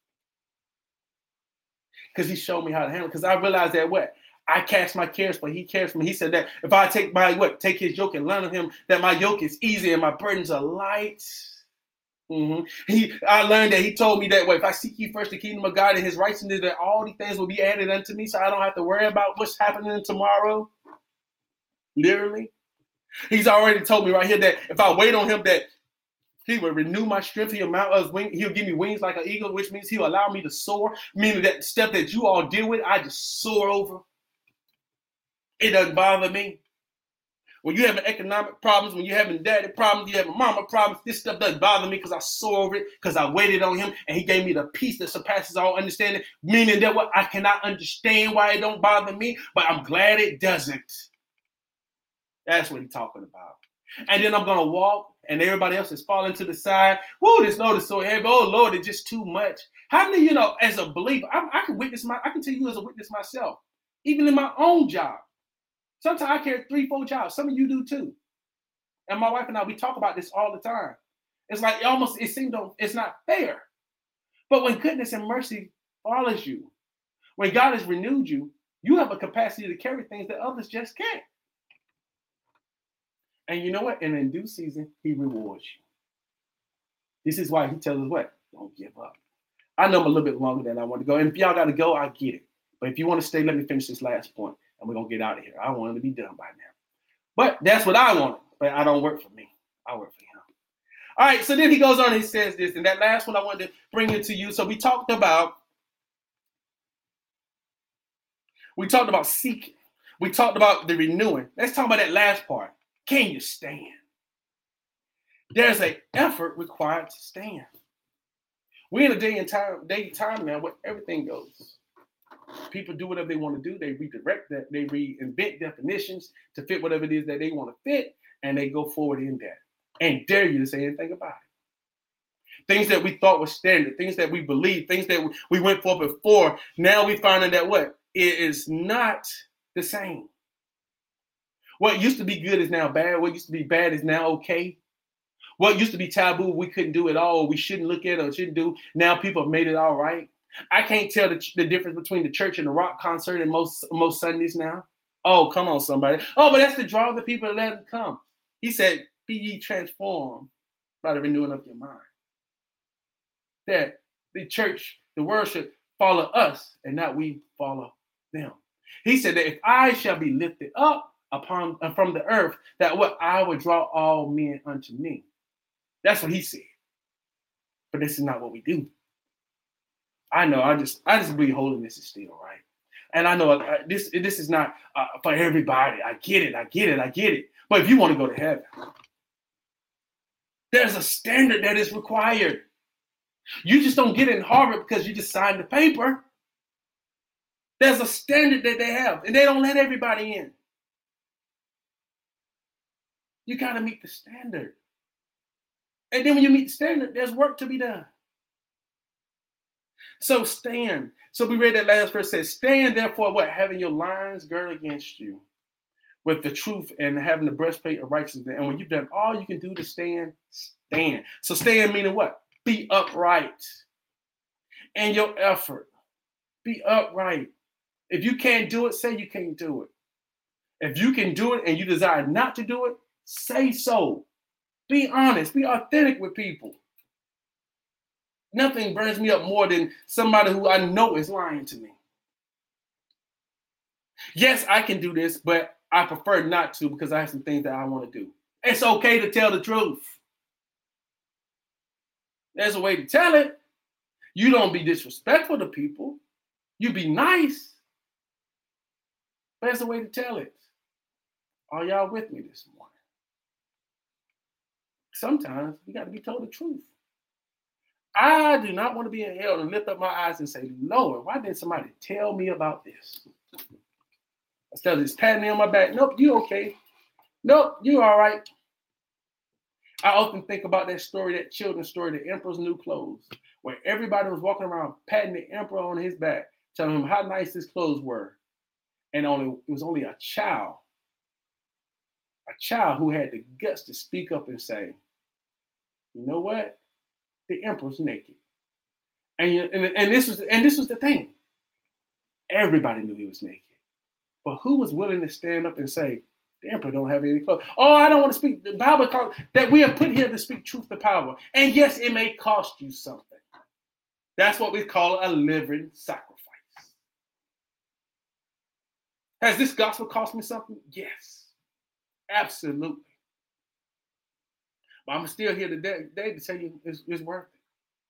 Because he showed me how to handle it. Because I realized that what? I cast my cares, but he cares for me. He said that if I take his yoke and learn of him, that my yoke is easy and my burdens are light. I learned that he told me that way. If I seek ye first the kingdom of God and his righteousness, that all these things will be added unto me, so I don't have to worry about what's happening tomorrow. Literally. He's already told me right here that if I wait on him, that he will renew my strength. He'll mount us wings. He'll give me wings like an eagle, which means he'll allow me to soar. Meaning that stuff that you all deal with, I just soar over. It doesn't bother me. When you're having economic problems, when you're having daddy problems, you're having mama problems, this stuff doesn't bother me because I soar over it, because I waited on him and he gave me the peace that surpasses all understanding. Meaning that what I cannot understand why it don't bother me, but I'm glad it doesn't. That's what he's talking about. And then I'm going to walk and everybody else is falling to the side. Whoa, this load is so heavy. Oh, Lord, it's just too much. How many, as a believer, I can tell you as a witness myself, even in my own job. Sometimes I carry 3-4 jobs. Some of you do too. And my wife and I, we talk about this all the time. It's like it seems it's not fair. But when goodness and mercy follows you, when God has renewed you, you have a capacity to carry things that others just can't. And you know what? And in due season, he rewards you. This is why he tells us what? Don't give up. I know I'm a little bit longer than I want to go. And if y'all got to go, I get it. But if you want to stay, let me finish this last point. And we're going to get out of here. I want it to be done by now. But that's what I wanted. But I don't work for me. I work for him. All right. So then he goes on and he says this. And that last one I wanted to bring it to you. So we talked about seeking. We talked about the renewing. Let's talk about that last part. Can you stand? There's an effort required to stand. We're in a day and time now where everything goes. People do whatever they want to do. They redirect that. They reinvent definitions to fit whatever it is that they want to fit, and they go forward in that. And dare you to say anything about it. Things that we thought were standard, things that we believed, things that we went for before. Now we finding that what? It is not the same. What used to be good is now bad. What used to be bad is now okay. What used to be taboo, we couldn't do at all. We shouldn't look at or shouldn't do. Now people have made it all right. I can't tell the difference between the church and the rock concert in most Sundays now. Oh, come on, somebody. Oh, but that's the draw of the people that let them come. He said, be ye transformed by the renewing of your mind. That the church, the worship, follow us and not we follow them. He said that if I shall be lifted up from the earth, that what I would draw all men unto me. That's what he said. But this is not what we do. I know. I just believe holiness is still right, and I know this is not for everybody. I get it. But if you want to go to heaven, there's a standard that is required. You just don't get in Harvard because you just signed the paper. There's a standard that they have, and they don't let everybody in. You got to meet the standard. And then when you meet the standard, there's work to be done. So stand. So we read that last verse says, stand therefore what? Having your loins girded against you with the truth and having the breastplate of righteousness. And when you've done all you can do to stand, stand. So stand meaning what? Be upright. In your effort. Be upright. If you can't do it, say you can't do it. If you can do it and you desire not to do it, say so. Be honest. Be authentic with people. Nothing burns me up more than somebody who I know is lying to me. Yes, I can do this, but I prefer not to because I have some things that I want to do. It's okay to tell the truth. There's a way to tell it. You don't be disrespectful to people. You be nice. But there's a way to tell it. Are y'all with me this morning? Sometimes we got to be told the truth. I do not want to be in hell and lift up my eyes and say, Lord, why didn't somebody tell me about this? Instead of just patting me on my back, nope, you okay. Nope, you all right. I often think about that story, that children's story, The Emperor's New Clothes, where everybody was walking around patting the emperor on his back, telling him how nice his clothes were. And it was only a child who had the guts to speak up and say, you know what? The emperor's naked. And this was the thing. Everybody knew he was naked. But who was willing to stand up and say, the emperor don't have any clothes? Oh, I don't want to speak. The Bible calls that we are put here to speak truth to power. And yes, it may cost you something. That's what we call a living sacrifice. Has this gospel cost me something? Yes, absolutely. But I'm still here today to tell you it's worth it.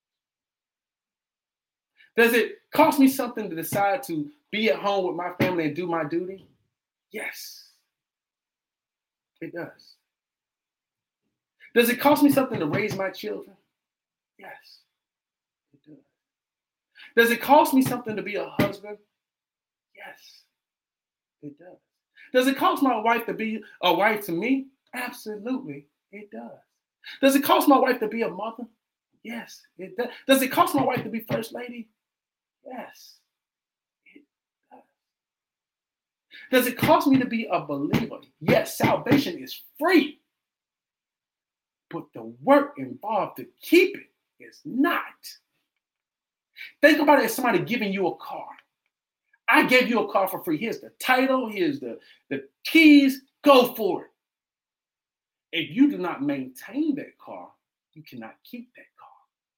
Does it cost me something to decide to be at home with my family and do my duty? Yes, it does. Does it cost me something to raise my children? Yes, it does. Does it cost me something to be a husband? Yes, it does. Does it cost my wife to be a wife to me? Absolutely, it does. Does it cost my wife to be a mother? Yes, it does. Does it cost my wife to be first lady? Yes, it does. Does it cost me to be a believer? Yes, salvation is free. But the work involved to keep it is not. Think about it as somebody giving you a car. I gave you a car for free. Here's the title. Here's the keys. Go for it. If you do not maintain that car, you cannot keep that car.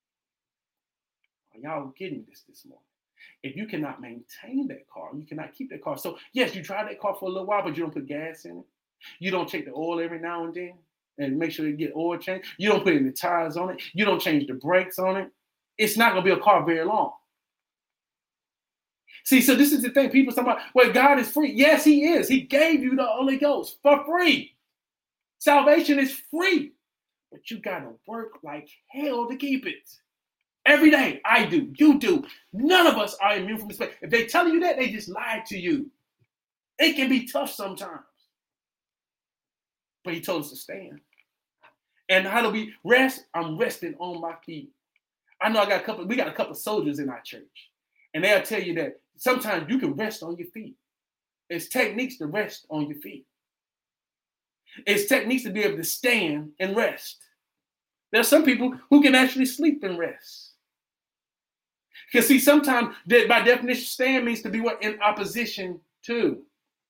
Are y'all getting this morning? If you cannot maintain that car, you cannot keep that car. So yes, you drive that car for a little while, but you don't put gas in it. You don't check the oil every now and then and make sure you get oil changed. You don't put any tires on it. You don't change the brakes on it. It's not going to be a car very long. See, so this is the thing. People talk about, well, God is free. Yes, he is. He gave you the Holy Ghost for free. Salvation is free. But you got to work like hell to keep it. Every day, I do. You do. None of us are immune from this. If they tell you that, they just lied to you. It can be tough sometimes. But he told us to stand. And how do we rest? I'm resting on my feet. I know we got a couple of soldiers in our church. And they'll tell you that sometimes you can rest on your feet. It's techniques to rest on your feet. It's techniques to be able to stand and rest. There's some people who can actually sleep and rest. Because see, sometimes by definition, stand means to be what? In opposition to.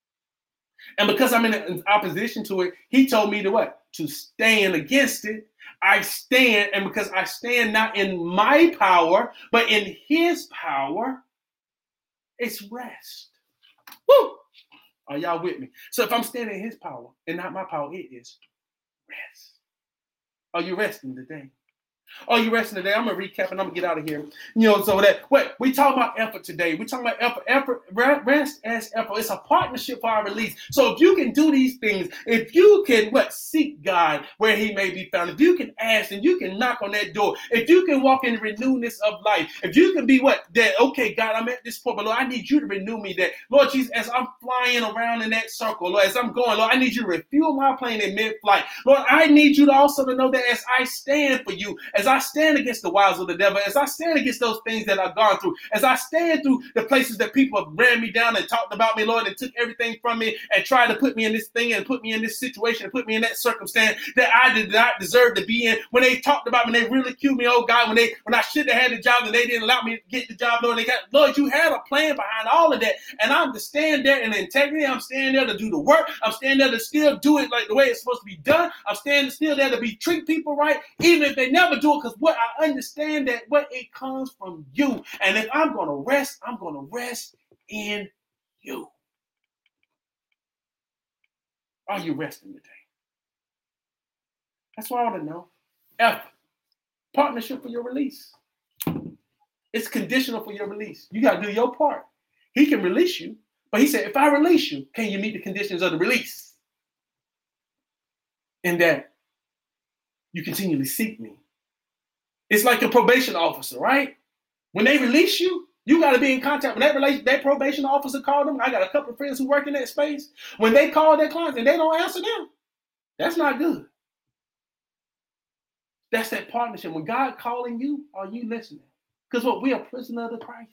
And because I'm in opposition to it, he told me to what? To stand against it. I stand, and because I stand not in my power, but in his power, it's rest. Woo! Are y'all with me? So if I'm standing in his power and not my power, it is rest. Are you resting today? Are you resting today? I'm going to recap and I'm going to get out of here. So we talk about effort today. We talk about effort, rest as effort. It's a partnership for our release. So if you can do these things, if you can seek God where he may be found, if you can ask and you can knock on that door, if you can walk in the renewedness of life, if you can be okay, God, I'm at this point, but Lord, I need you to renew me that. Lord Jesus, as I'm flying around in that circle, Lord, as I'm going, Lord, I need you to refuel my plane in mid-flight. Lord, I need you to also to know that as I stand for you, as I stand against the wiles of the devil, as I stand against those things that I've gone through, as I stand through the places that people have ran me down and talked about me, Lord, and took everything from me and tried to put me in this thing and put me in this situation and put me in that circumstance that I did not deserve to be in. When they talked about me, they ridiculed me, oh God, when I should have had the job and they didn't allow me to get the job, Lord, Lord, you had a plan behind all of that. And I'm to stand there in integrity. I'm standing there to do the work. I'm standing there to still do it like the way it's supposed to be done. I'm standing still there to treat people right, even if they never do it, because what I understand that it comes from you. And if I'm going to rest, I'm going to rest in you. Are you resting today? That's what I want to know. Effort. Partnership for your release. It's conditional for your release. You got to do your part. He can release you, but he said, if I release you, can you meet the conditions of the release? And that you continually seek me. It's like a probation officer, right? When they release you, you got to be in contact. When that probation officer called them, I got a couple of friends who work in that space. When they call their clients and they don't answer them, that's not good. That's that partnership. When God calling you, are you listening? Because what, we are prisoners of Christ.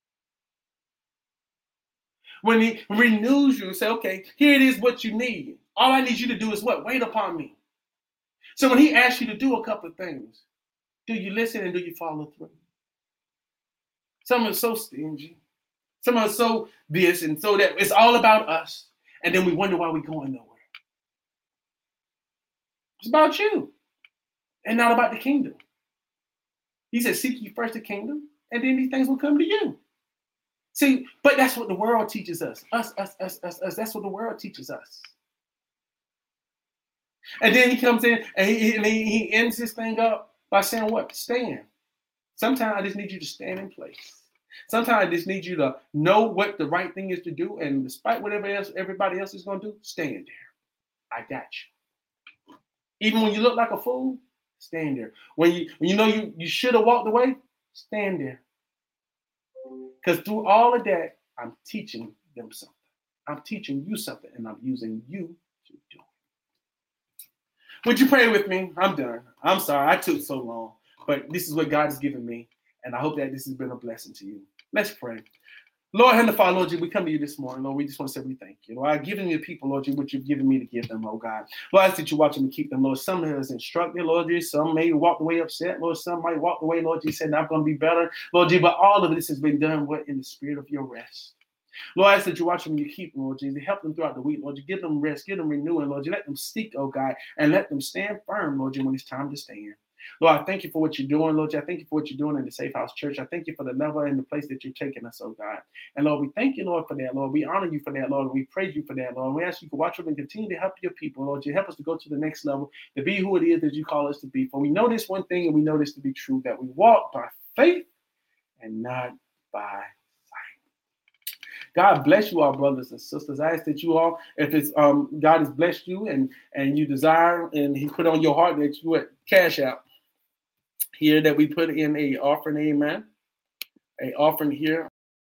When he renews you and say, okay, here it is what you need. All I need you to do is what? Wait upon me. So when he asks you to do a couple of things, do you listen and do you follow through? Some are so stingy. Some are so this and so that. It's all about us. And then we wonder why we're going nowhere. It's about you and not about the kingdom. He said, seek ye first the kingdom, and then these things will come to you. See, but that's what the world teaches us. Us. That's what the world teaches us. And then he comes in and he ends this thing up by saying what? Stand. Sometimes I just need you to stand in place. Sometimes I just need you to know what the right thing is to do. And despite whatever else everybody else is going to do, stand there. I got you. Even when you look like a fool, stand there. When you know you should have walked away, stand there. Because through all of that, I'm teaching them something. I'm teaching you something, and I'm using you to do it. Would you pray with me? I'm done. I'm sorry I took so long, but this is what God has given me, and I hope that this has been a blessing to you. Let's pray. Lord, Heavenly Father, Lord, we come to you this morning, Lord. We just want to say we thank you. Lord, I've given you people, Lord, what you've given me to give them, oh God. Lord, I ask that you watch them and keep them, Lord. Some has instructed, Lord, some may walk away upset, Lord. Some might walk away, Lord, you said, I'm going to be better, Lord, but all of this has been done, what, in the spirit of your rest. Lord, I ask that you watch them and you keep them, Lord Jesus. Help them throughout the week, Lord. You give them rest, give them renewing, Lord. You let them seek, oh God, and let them stand firm, Lord, when it's time to stand. Lord, I thank you for what you're doing, Lord. I thank you for what you're doing in the Safe House Church. I thank you for the level and the place that you're taking us, oh God. And Lord, we thank you, Lord, for that, Lord. We honor you for that, Lord. We praise you for that, Lord. We ask you to watch over and continue to help your people, Lord. You help us to go to the next level, to be who it is that you call us to be. For we know this one thing, and we know this to be true, that we walk by faith and not by sight. God bless you all, brothers and sisters. I ask that you all, if it's God has blessed you and you desire, and He put on your heart that you would cash out here, that we put in a offering, amen. A offering here